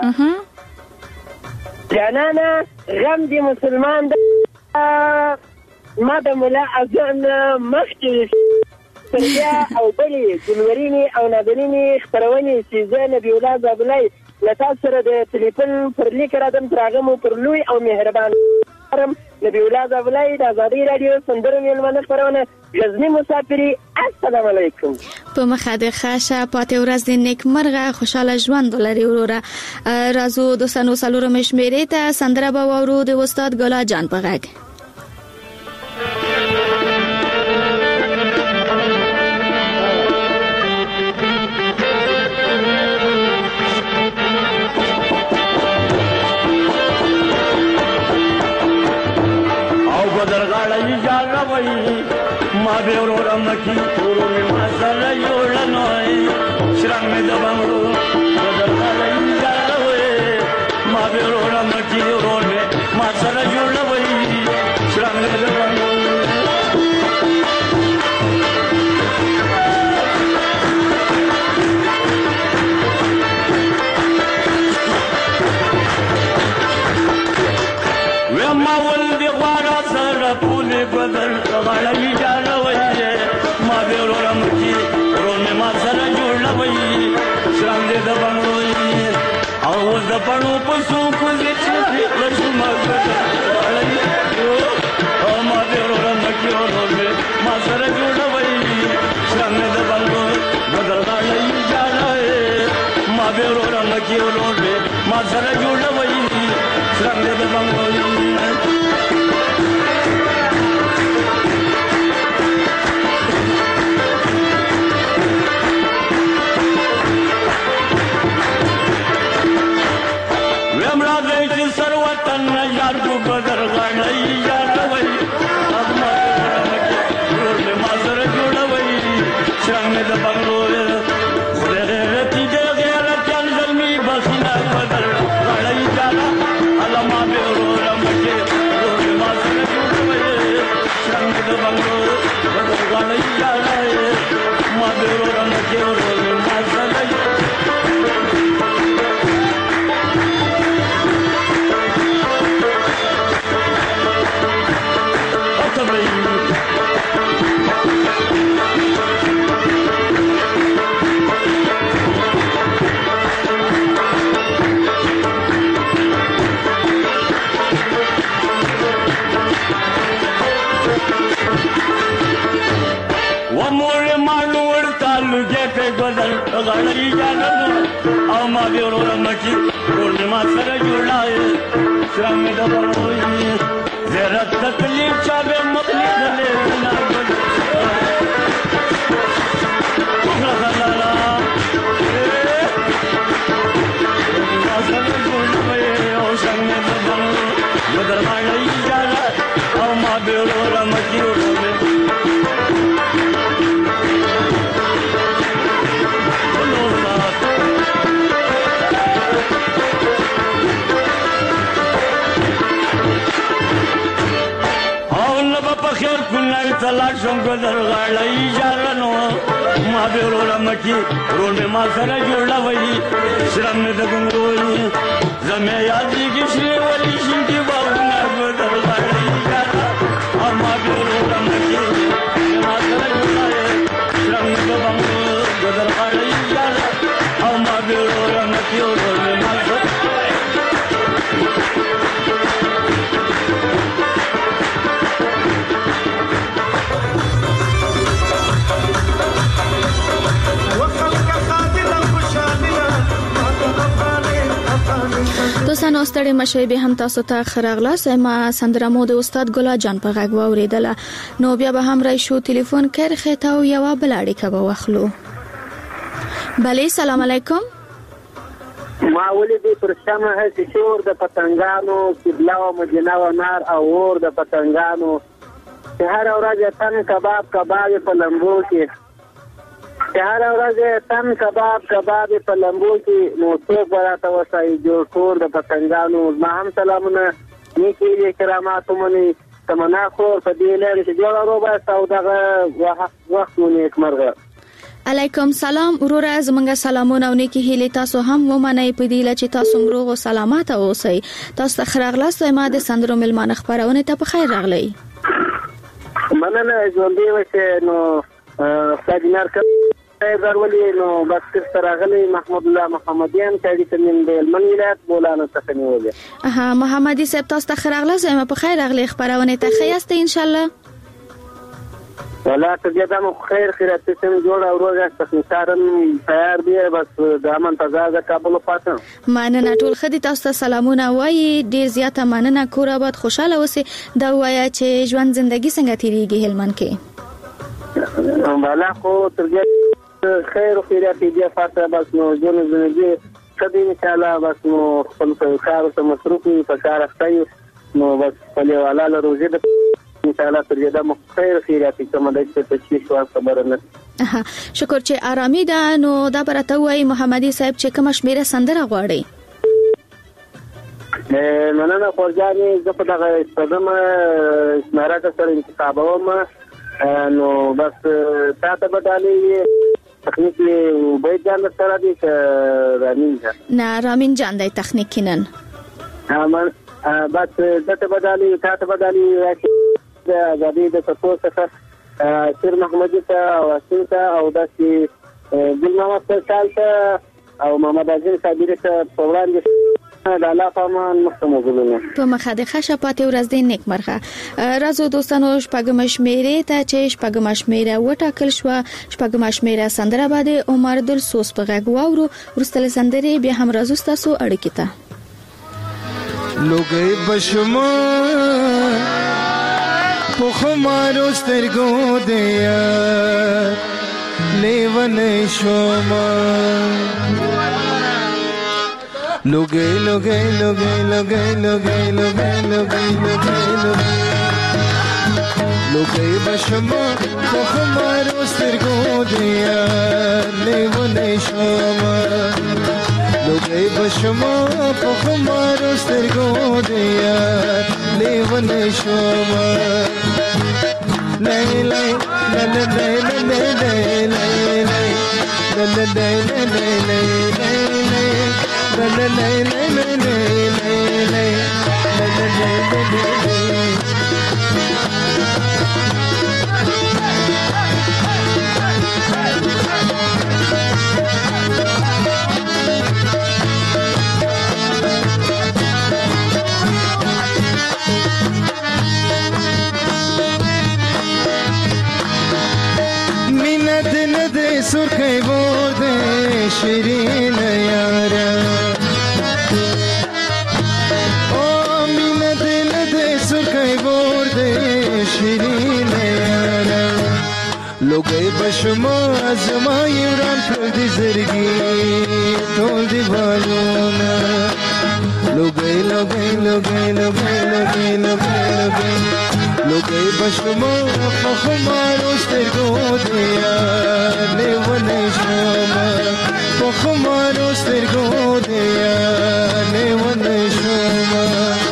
جانانه غم دې مسلمان ده ما د ملا اذان مخکې تربیه او بلې ګلورینې او نادرینې خپرونې چې زه نبي الله زابلی له تاسو سره د ټلیفون پر لیک راځم تر هغه مو پر لوی او مهربان نبي الله زابلی د ازادۍ راډیو سندرو مېلمانه خپرونه غزني مسافري. السلام علیکم. په مخه د ښه پاتې ورځ د نیکمرغه خوشحاله ژوند ولري وروره. راځو دوستانو څلورمې شمېرې ته سندره به واورو د استاد ګلا جان په غږ. ما به ورور مکی ورور ما سره یوړنوي شرنګ مې د بنگړو بدل کړی جاروي ما ولدي غواړه سره پولې بدل غړوي جاروي ما به ورمکی ورونه ما سره جوړوي شرم دې د بنګړوي او د پړو په سو کو دې چې لږ ما غړوي او ما به ورمکی ورونه ما سره جوړوي شرم دې د بنګړوي بدل غړوي جاروي ما به ورمکی ورونه ما سره جوړوي شرم دې د بنګړوي غړی جانو او ما به ورمکی ورونه ما سره جوړای شرم دې وروي زرت تکلیف چا به مخلص له نه ګل لا لا لا ما سره جوړای او شرم دې وروي مدر غړی جانو او ما به ورمکی ورونه خیر کولای تلاش هم ګذر غړی جارنو ما به ورمکی ورونه ما سره جوړوي شرم دې ګنګوي زمه یادې کې شي ولې شي کې باونه ګذر غړی جارا ما به ورمکی ما سره جوړوي شرم دې ګنګوي ګذر غړی جارا ما به ورمکی ورونه ما دوستانو ستړي مشه به هم تاسو ته خراغلا سما سندرمو د استاد ګلا جان په غږ واوریدله نو بیا به هم رای شو ټلیفون کرخه تا او یو بلاړی کبه واخلو. بله سلام علیکم. ما ولې پر شمه هڅه شور د پتنګانو قبله او مدینه او نار او اور د پتنګانو هر ورځ تن کباب کباب په لمبو کې هر ورځ تن کباب کباب په لمبو کې نو څوک راته وسای جوړ کور د پتنګانو ما هم سلامونه نیکی کرامات منی تمنا خو په دې لري چې جوړ روبه سوداغه وخت نیک مرغه. علیکم سلام وروره زمونږ سلامونه او نیکی هیله تاسو هم ومنئ په دې لچ تاسو مروغ او سلامات اوسئ. تاسو ته خراغلاست ما د سندرو ملمانه خبرونه ته په خیر راغلی. مننه ژوندې وشه نو ساجنار ضروري نو بس ترغلي محمد الله محمديان کړي تنن د من ولایت بولانه څخه نیولې. ها محمدي صاحب تاسو ته خراغلاست ما په خیر راغلی خبرونه ته خیاست ان شاء الله. ولا تجدا مو خیر خیرات سم جوړ او روزه تخنیکارن تیار دی بس د امن تزاده کابل پاتم. مننه ټول خدي تاسو ته سلامونه وایي ډیر زیاته مننه کور آباد خوشاله اوسئ دا وایي چې ژوند ژوندۍ څنګه تیریږي هلمند کې. بالا خو ترګه خیر خیرات دی فاطمه بس نو جون زندگی کدی ان شاء الله بس نو خپل کار ته مصروف وي په کار اخته نو بس په والا له روزه د ان شاء الله ترجمه مو خیر خیرات کوم د تشویش او خبره نه. شکر چې آرامي ده نو دا برته وای محمدي صاحب چې کوم شمیره سندره غواړي. مننه خورجاني زه په دغه استادم شمیره سره انتخابوم نو بس تاسو به دالي تخنیکی وبید جان سره دي رامین جان نه رامین جان د تخنیکی نن امن بس دته بدالي تاسو بدالي د ازادي د تاسو څخه سیر محمدي ته او اسیر ته او داسې ګل محمد ته او محمد عزیز صابر ته په وړاندې د الله پامان مخموزونه په مخه د خشه پاتې ورځ د نیک مرغه رازو دوستانو شپږم شمیرې ته چې شپږم شمیره وټاکل شو شپږم شمیره سندره باندې عمر دل سوس په غږ واورو ورستل سندري به هم رازو تاسو اړیکې ته لوګي بشما په خمارو سترګو دیا لیون شوما لوګي لوګي لوګي لوګي لوګي لوګي لوګي لوګي لوګي بشما په خمارو سترګو دیا لیون شوما لوګي بشما په خمارو سترګو دیا لیون شوما لای لای لای لای لای لای لای لای لای سرخی بورده شیرین یارا او مین دل ده سرخی بورده شیرین یارا لوگی بشما از ما یوران کل دی زرگی تول دی بالونا لوگی لوگی لوگی لوگی لوگی لوگی لوگی لوگی بشما خمارو سترگو دیا لیون شما خمارو سترگو دیا لیون شما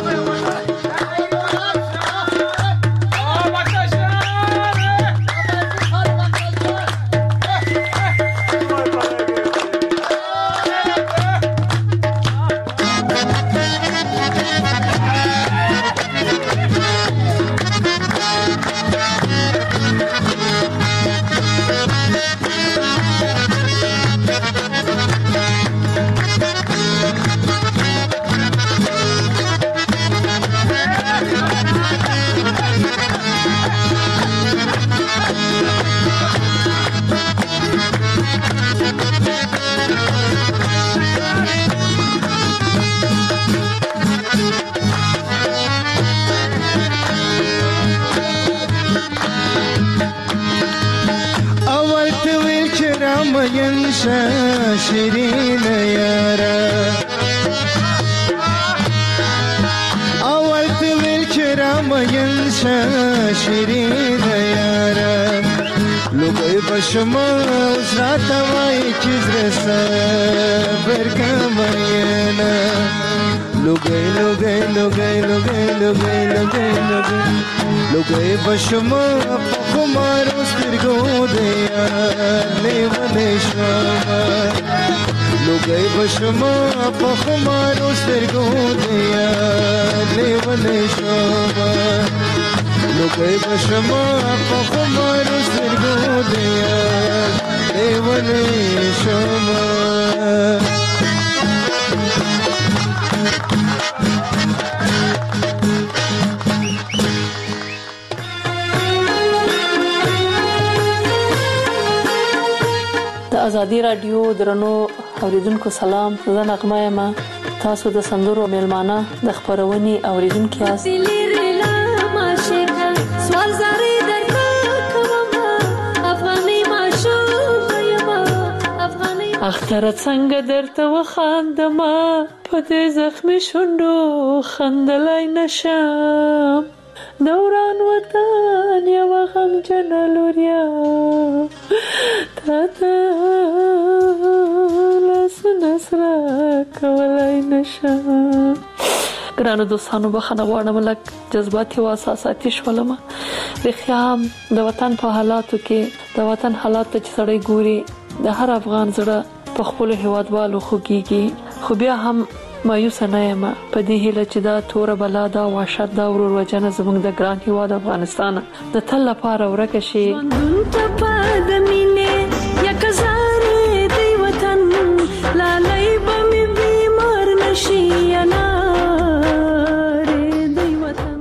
شیرین یارا اول تویل چرام ینشا شیرین یارا لوگی بشما ازرات وای چیز رسا برکماینا لوگی لوگی لوگی لوگی لوگی لوگی لوگی لوگی بشما خمارو سترگو دیا لیون شما لوگی بشما خمارو سترگو دیا لیون شما لوگی بشما خمارو سترگو دیا لیون شما ازادي رادیو درنو اوریدونکو سلام زه نغمه یم تاسو د سندرو میلمانه د خبرونې اوریدونکو یاست اختر څنګه درته وخاندما په دې زخمي شونډو خندلای نشم دوران وطن یو غم جنلوریا تاته لاس نسرا کولای نشم ګرانو دوستانو بخښنه غواړم لکه جذباتي او احساساتي شولم بخیام د وطن په حالاتو کې د وطن حالات ته سړی ګوري د هر افغان زړه په خپل هیوادوالو خوږيږي خو بیا هم مایوس نه یم په دې هیله چې دا تور بلا دا وحشت دا ورور وجنه زموږ د ګران هیواد افغانستان د تل لپاره ورکه شي. لالای بمی بیمار نشی اناره دی وطن.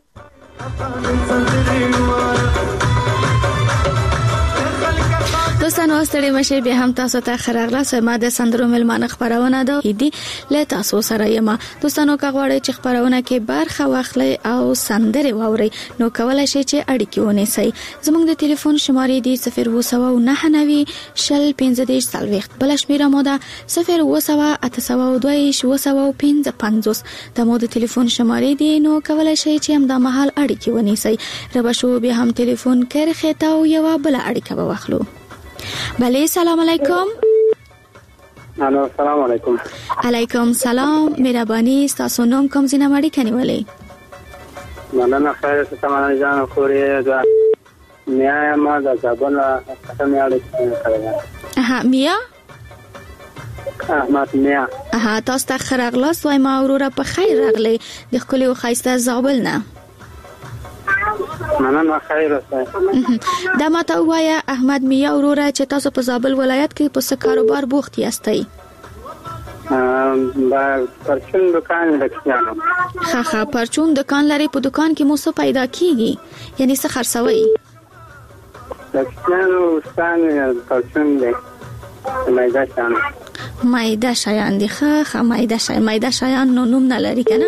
دوستانو ستړي مشه به هم تاسو ته خراغله سم د سندرو ملمانه خبرونه ده هدي له تاسو سره یم. دوستانو کا غواړي چې خبرونه کې برخه واخلي او سندره واوري نو کولای شي چې اړیکې ونیسي. زموږ د ټلیفون شمارې دي صفر اووه سوه نهه نوي شل پنځه دېرش څلوېښت بل شمیره مو ده صفر اووه سوه اته سوه دوه دېرش اووه سوه پنځه پنځوس د مو د ټلیفون شمارې دي نو کولای شي چې هم د محل اړیکې ونیسي. رب شو به هم ټلیفون کرخه تا او یو بل اړیکه واخلو. بله سلام علیکم. الو سلام علیکم. علیکم سلام. مهرباني تاسو نوم کوم زینه مړی کني ولې؟ مننه خیر څه سامان جان خوري دا میا ما دا ځبل څه میا اړیکه ها میا احمد میا ها تاسو ته خراغلاس وای ما وروره په خیر راغلی د خپل او خایسته زابل نه. مننه خیر اوسه. دا ماته وایا احمد میا وروره چې تاسو په زابل ولایت کې په څه کاروبار بوخت یاستئ؟ ام با پرچون دکان لکشانو. ها ها پرچون دکان لري په دکان کې مو څه پیدا کیږي یعنی څه خرڅوي؟ لکشانو ستان پرچون دی مایده شان مایده شایان دي. ښه ښه مایده شای مایده شایان نو نوم نه لري کنه.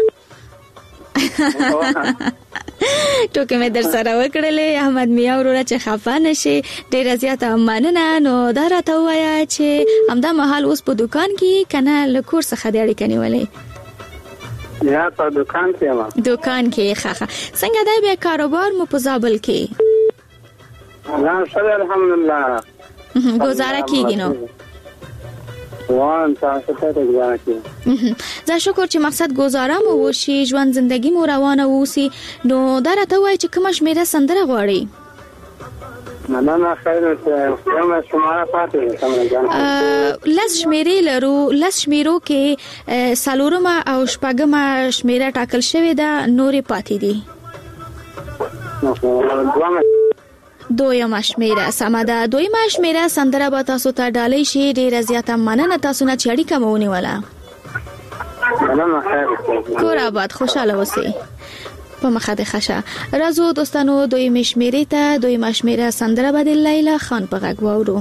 ټوکې مې در سره وکړلې احمد میا وروره چې خفه نشي ډېره زیاته مننه. نو دا راته ووایه چې همدا مهال اوس په دکان کې کنه له کور څخه دې اړیکه نیولې؟ یا په دکان کې یم. دکان کې ښه ښه. څنګه دی بیا کاروبار مو په زابل کې؟ الحمدلله ګزاره کیږي نو. وان تاسو ته گزاره کیږي. زه شکر چې مقصد گزاره مو وشي ژوند زندگی مو روانه ووسی. نو دا راته وای چې کوم شمیره سندره غواړي؟ مننه خیر اوسه. کومه شماره پاتې سمره جان؟ لس شمیرې لرو. لس شمیرو کې سالورمه او شپږمه شمیره ټاکل شوې ده نورې پاتې دي. دویمه شمیره سمه ده. دویمه شمیره سندره به تاسو ته ډالۍ شي. ډېره زیاته مننه تاسو نه چې اړیکه مو ونیوله. مننه خیر. کور آباد خوشاله اوسئ. په مخه د خشه راځو دوستانو دویمه شمیره ته. دویمه شمیره سندره به د لیلا خان په غږ واورو.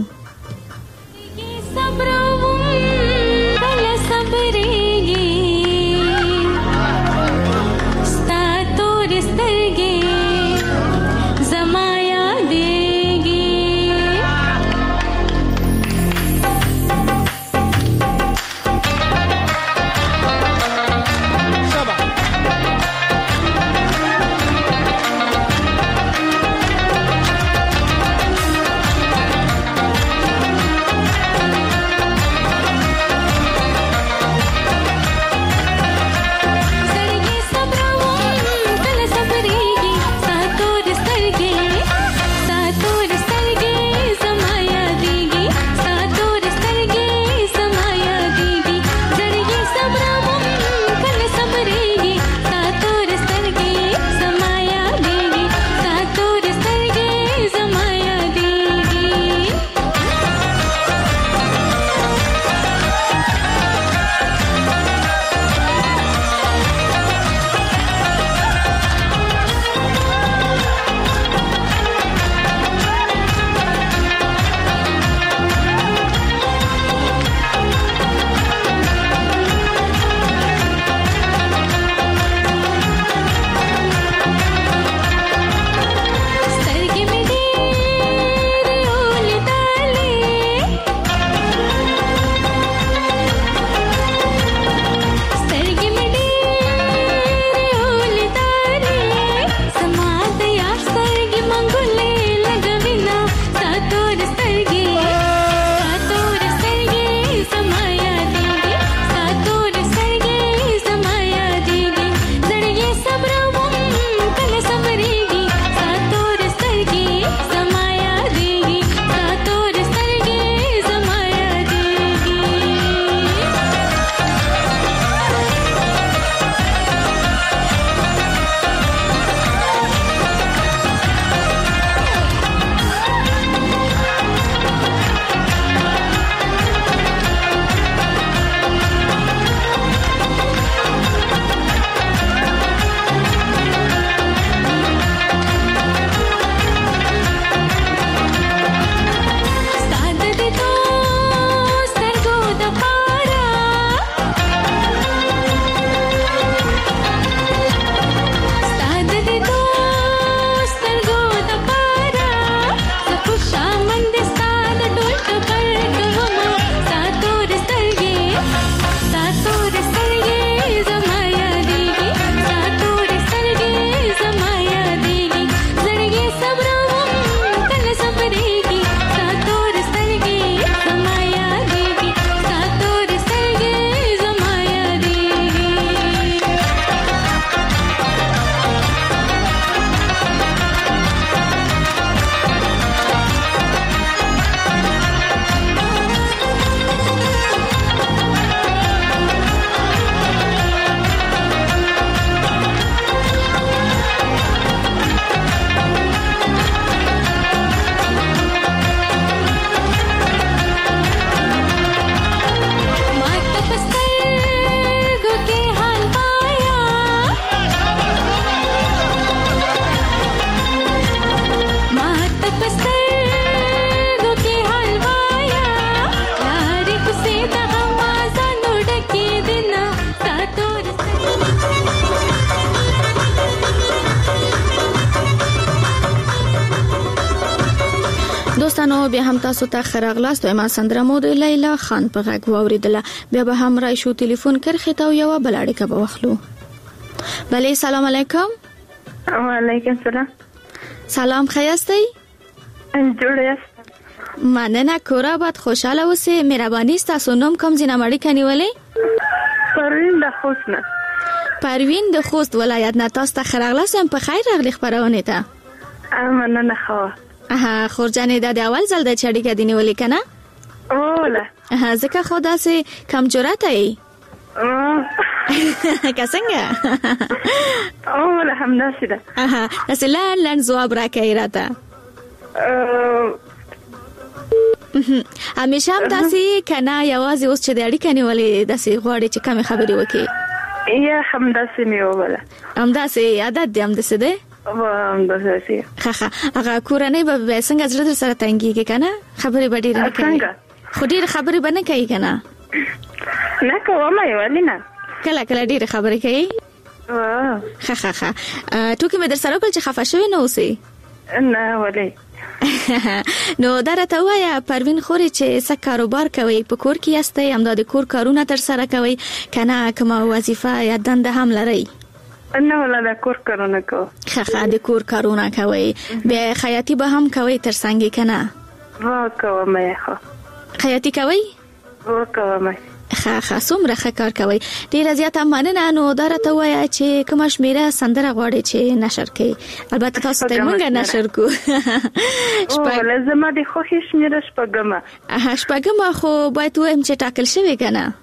دوستانو بیا هم تاسو ته خراغلاست او ما سندره مو د لیلا خان په غږ واوریدله. بیا به هم راشو ټلیفون کرخه ته یو بل اړیکه به واخلو. بله سلام علیکم. و علیکم سلام. سلام خیاستی؟ جوړ یاست؟ مننه کورا باد خوشاله اوسئ. مهرباني تاسو نوم کوم ځای نه اړیکه نیولې؟ پروین د خوست نه. پروین د خوست ولایت نه. تاسو ته خراغلاست په خیر راغلی خبرونه ته. مننه خو. اها خورجانې د اول ځل د چړې کې نیولې کنه؟ اوله. اها ځکه خدا سي کم جرأت ای. کڅنګه؟ اوله همداسې ده. اها اصل لن جواب راکې راته. همیشه هم داسې کنه یوازې اوس چې د اړیکې نیولې داسې غواړي چې کوم خبرې وکړي؟ یا همداسې نیوله. همداسې عادت دې همداسې ده؟ همداسې. ښه هغه کورنۍ به څنګه زړه در سره تنګېږي کنه؟ خبرې به ډېرې نه کوي. خو ډېرې خبرې به نه کوي کنه؟ نه کوم ولې نه. کله کله ډېرې خبرې کوي؟ ښه ښه ښه ټوکې مې در سره وکړل چې خفه شوې نه اوسې؟ نه ولې. نو دا راته ووایه پروین خورې چې څه کاروبار کوئ؟ په کور کې یاستئ؟ همدا د کور کارونه تر سره کوئ که نه کومه وظیفه یا دنده هم لرئ؟ نه ولا د کور کارونه کوم. ښه ښه د کور کارونه کوئ. بیا خیاطي به هم کوئ تر څنګه که نه؟ وا کوم یې ښه. خیاطي کوئ؟ وا کوم. ښه ښه څومره ښه کار کوئ. ډېره زیاته مننه. نو دا راته ووایه چې کومه شمېره سندره غواړئ چې نشر کړئ؟ البته تاسو ته موږ نشر کوو. ولې زما د خوښې شمېره شپږمه. شپږمه خو باید ووایم چې ټاکل شوې که نه؟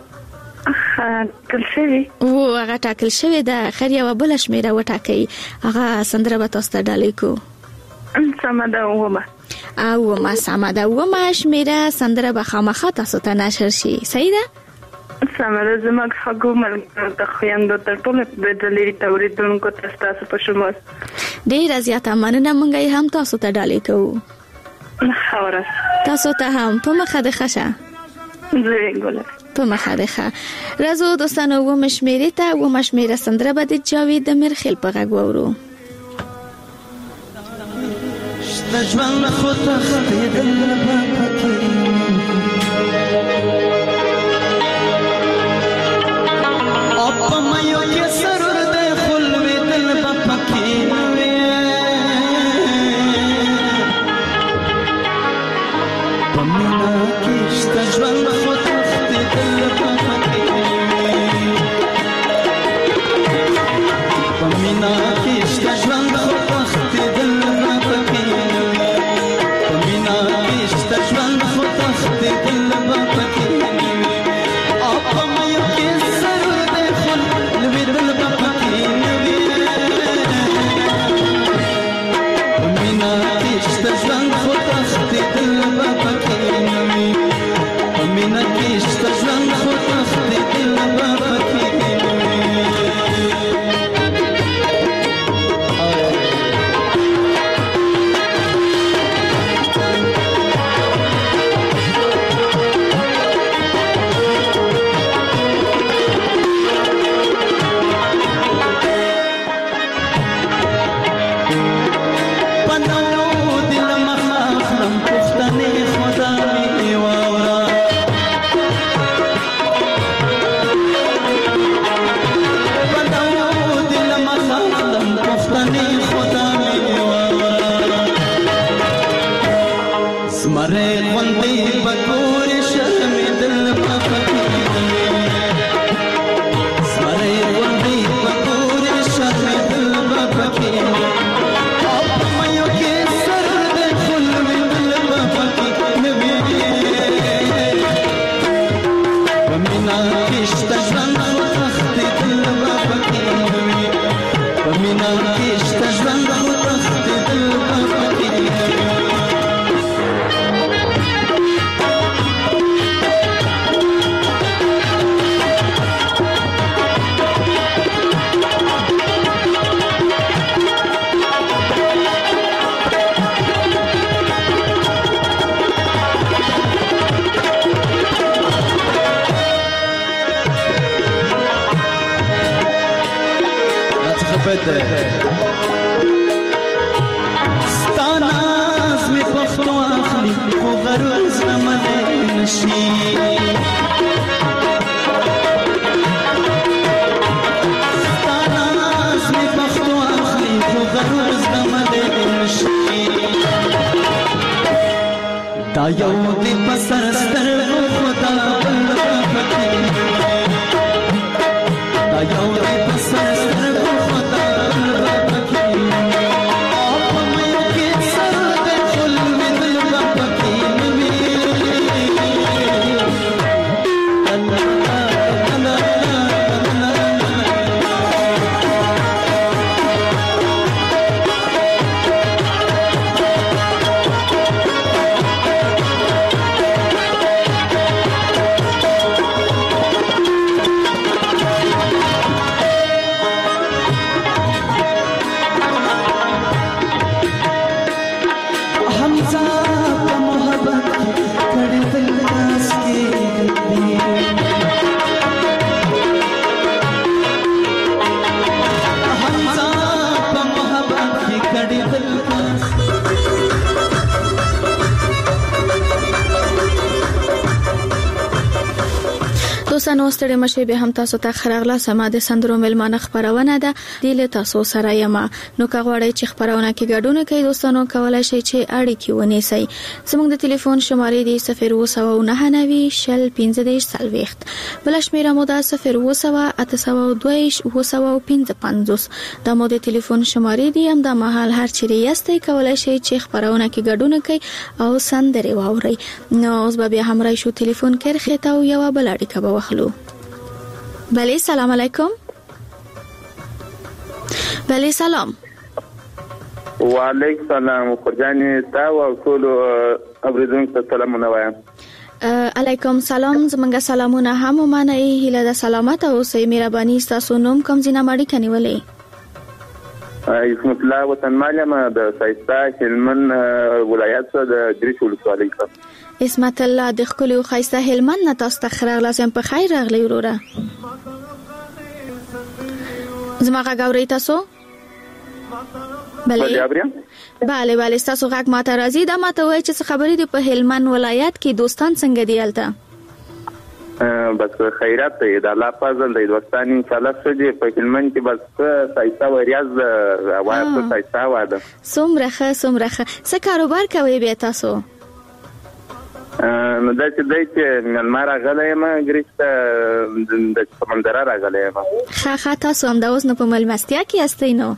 ټاکل شوې او هغه ټاکل شوې ده. خیر یوه بله شمېره وټاکئ. هغه سندره به تاسو ته ډالۍ کوو. سمه ده اومه. اومه سمه ده. اومه شمېره سندره به خامخا تاسو ته نشر شي. صحیح ده؟ سمه ده. زموږ خوږو ملګرو ته خویندو ته ټولو د لرې اورېدونکو ته ستاسو په شمول ډېره زیاته مننه. موږ یې هم تاسو ته ډالۍ کوو. ښه ورځ. تاسو ته هم په مخه دې ښه شه. زه ګله په مخه دې ښه. راځو دوستانو اومه شمېرې ته. اومه شمېره سندره به د جاوید امیرخیل په غږ واورو. د ژوند خو تښتېدل به پکې او په میو کې سرور دی خو لوېدل به پکې په مینه کې شته ژوند خو تښتېدل به پکې په مینه کې شته ژوند خو تښتېدل به پکې ژوند خو تښتېدل به پکې او په میو کې سرور دی خو لوېدل به پکې په مینه کې شته ژوند خو تښتېدل به پکې په مینه کې شته ژوند خو تښتېدل به پکې ستاناز می پښتو غروز نمده نشی ستاناز می پختو اخلی خو غروز نمده نشی دا یو دی پسر سترگو خدا بلد پکی دا یو دی پسر سترگو خدا بلد پکی آپ میو کی سر دے خل میں دل با پکی نبی دوستانو ستړي مشه به هم تاسو ته خراغله سما د سندرو ملمانه خبرونه ده د تاسو سره یم نو کغواړی چې خبرونه کې ګډون کوي دوستانو کولای شي چې اړیکې ونیسي زموږ د ټلیفون شمارې دی صفر و سو نه نوي شل پنځه دیش سلويخت بل شمیره مو ده صفر و سو اته سو دویش و سو پنځه پنځوس د مو د ټلیفون شمارې دی هم د محل هر چیرې یاستئ کولای شي چې خبرونه کې ګډون کوي او سندري واوري نو اوس به هم راځو ټلیفون کې خته او یو بل اړیکه به واخلو بله سلام علیکم بله سلام وعلیکم سلام خورجانی تا او ټول اوریدونکو ته سلامونه وایم علیکم سلام زمونږ سلامونه هم ومنئ هیله د سلامت او سي مهرباني تاسو نوم کوم ځینه ماړي کنيولې اسمت الله وطن مالم د سایستا هلمن ولایت څخه د ګریش ولسوالۍ څخه اسمت الله د خپل او خایسته هلمن نه تاسو ته خراغ لازم په خیر راغلی وروره زماغه غوړی تاسو بله بله بله تاسو غږ ماته راځي دا ماته وای چې خبرې دی په هلمن ولایت کې دوستان څنګه دی الته بس خیرات دی د الله فضل دی دوستان ان شاء الله سږي په هلمن کې بس سایستا وریاض وای په سایستا واده سمره ښه سمره ښه څه کاروبار کوي به تاسو نو دا چې دای چې نلمار غلې ما ګریسته د سمندر راغلې ما ښه ښه تاسو هم دا اوس نه په ملمستیا کې استئ نو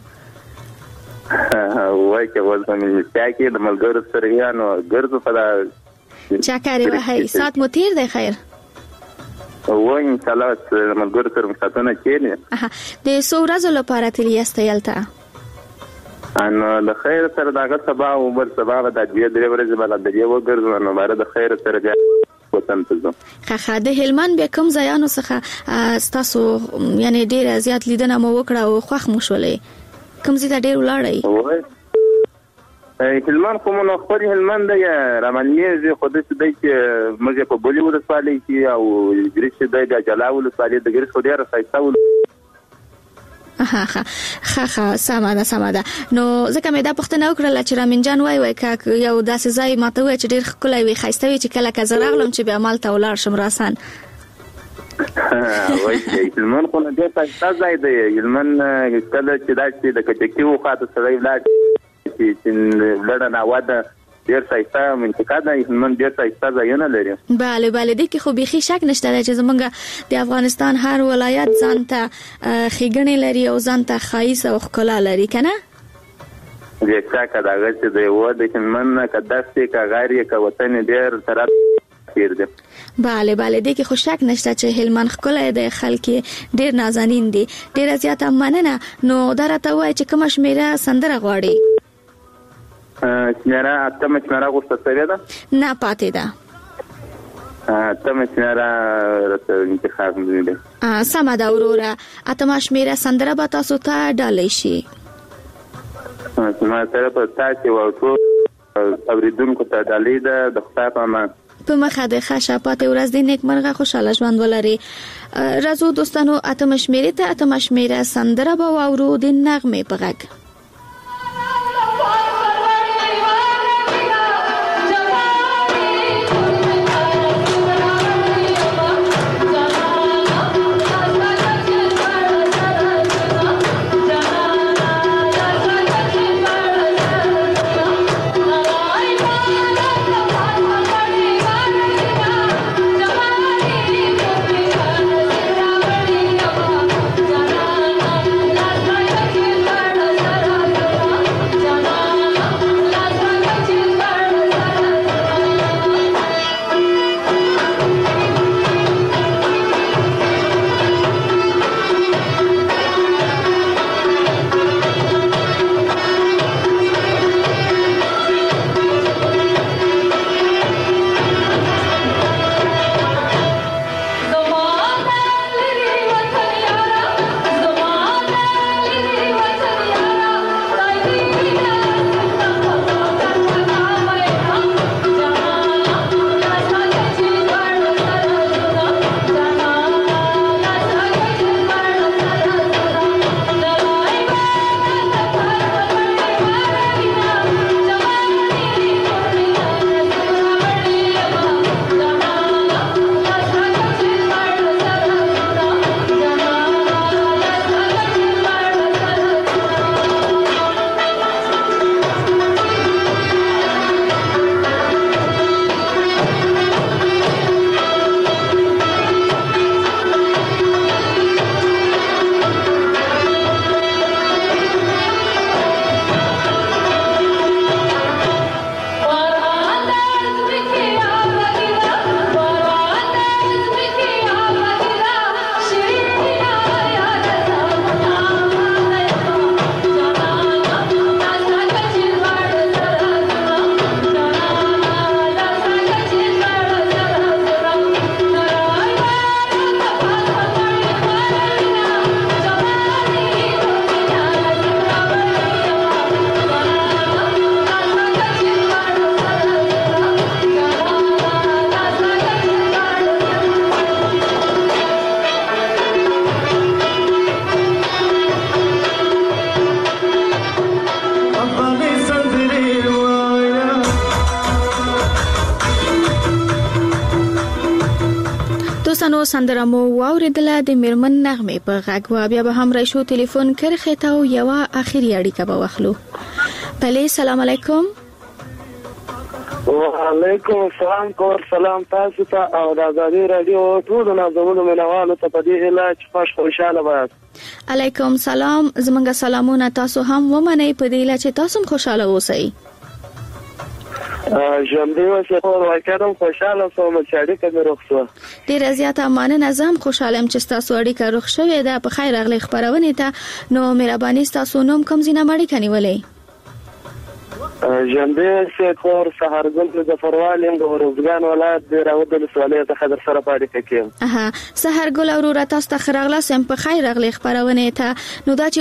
وای چې ول په ملمستیا کې د ملګرو سره یا نو ګرځو په دا چا کاری وای سات مو تیر دی خیر وای ان شاء الله ملګرو سره مساتونه کېنه د سورازو لپاره تلی استیلته ان د خیر سره دغه سبا او بل سبا د دې درې ورځې بل د یو ګرځو نو بار د خیر سره بیا وطن ته ځم خخه د هلمن به کوم ځایانو څخه تاسو یعنی ډیر زیات لیدنه مو وکړه او خوښ مو شولې کوم ځای ډیر ولاړی هلمن کوم نو خپل هلمن د رامنیه خو د دې چې موږ په بولی ورسوالۍ کې او ګریش د جلاول ورسوالۍ د ګریش خو ډیر سایتاول ها ها ها ها سماده سماده نو ځکه مې دا پښتنه وکړه چې رامین جان وای وای کا یو داسې ځای ماته وای چې ډیر خلای وي خاصته وي چې کله کزراغلم چې به عمل ته ولار شم راسن وای چې هلمن خو نه دی تاسو ځای دی هلمن کله چې دا چې د کچکی و خاطر سره ولاد چې لړ نه واده ډیر سایسته منطقه ده هلمن ډیر سایسته ځایونه لري bale bale د کې خو بيخي شک نشته چې زمونږ د افغانستان هر ولایت ځانته خېګنې لري او ځانته خایس او ښکلا لري کنه دې څنګه دا غږ دی و د هلمن کداستي کا غاری کا وطن ډیر طرف تیر دی bale bale د کې خو شک نشته چې هلمن ښکلا د خلک ډیر نازنین دي ډیر زیاته مننه نو درته وای چې کوم شمیره سندره غواړي شمیره اتم شمیره غوښته سوي ده نه پاتې ده اتم شمیره راته انتخاب دی ا سم دا وروره اتم شمیره سندره به تاسو ته ډالې شي ما سره په تاسو ورته اوریدونکو ته ډالې ده د خپل په په مخه د ښه پاتې ورځ د نیک مرغه خوشاله ژوند ولري راځو دوستانو اتم شمیره ته اتم شمیره سندره به واورو د نغمه په غږ Jawari سندره مو واوریدله د میرمن نغمه په غږ وا بیا به هم راشو ټلیفون کرخه ته او یو اخیری اړیکه به واخلو. بله سلام علیکم. وعلیکم السلام کور سلام تاسو ته او د آزادي رادیو ټول نازولو منوالو ته په دې هیله چې خوش خوشاله وایي. علیکم سلام زمونږ سلامونه تاسو هم ومنئ په دې هیله چې تاسو هم خوشاله اوسئ. ژوندی اوسئ او واکرم خوشاله سوم چې اړیکه مې روغ شوه. ډېره زیاته مننه زه هم خوشاله یم چې ستاسو اړیکه روغ شوې ده. په خیر راغلی خپرونې ته. نو مهرباني ستاسو نوم کوم ځای نه مو اړیکه نیولې؟ ژوندی اوسئ کور سهارګل ظفروال یم د ارزګان ولایت د راود ولسوالۍ څخه در سره په اړیکه کې یم. اها سهارګل وروره تاسو ته ښه راغلاست. په خیر راغلی خپرونې ته. نو دا چې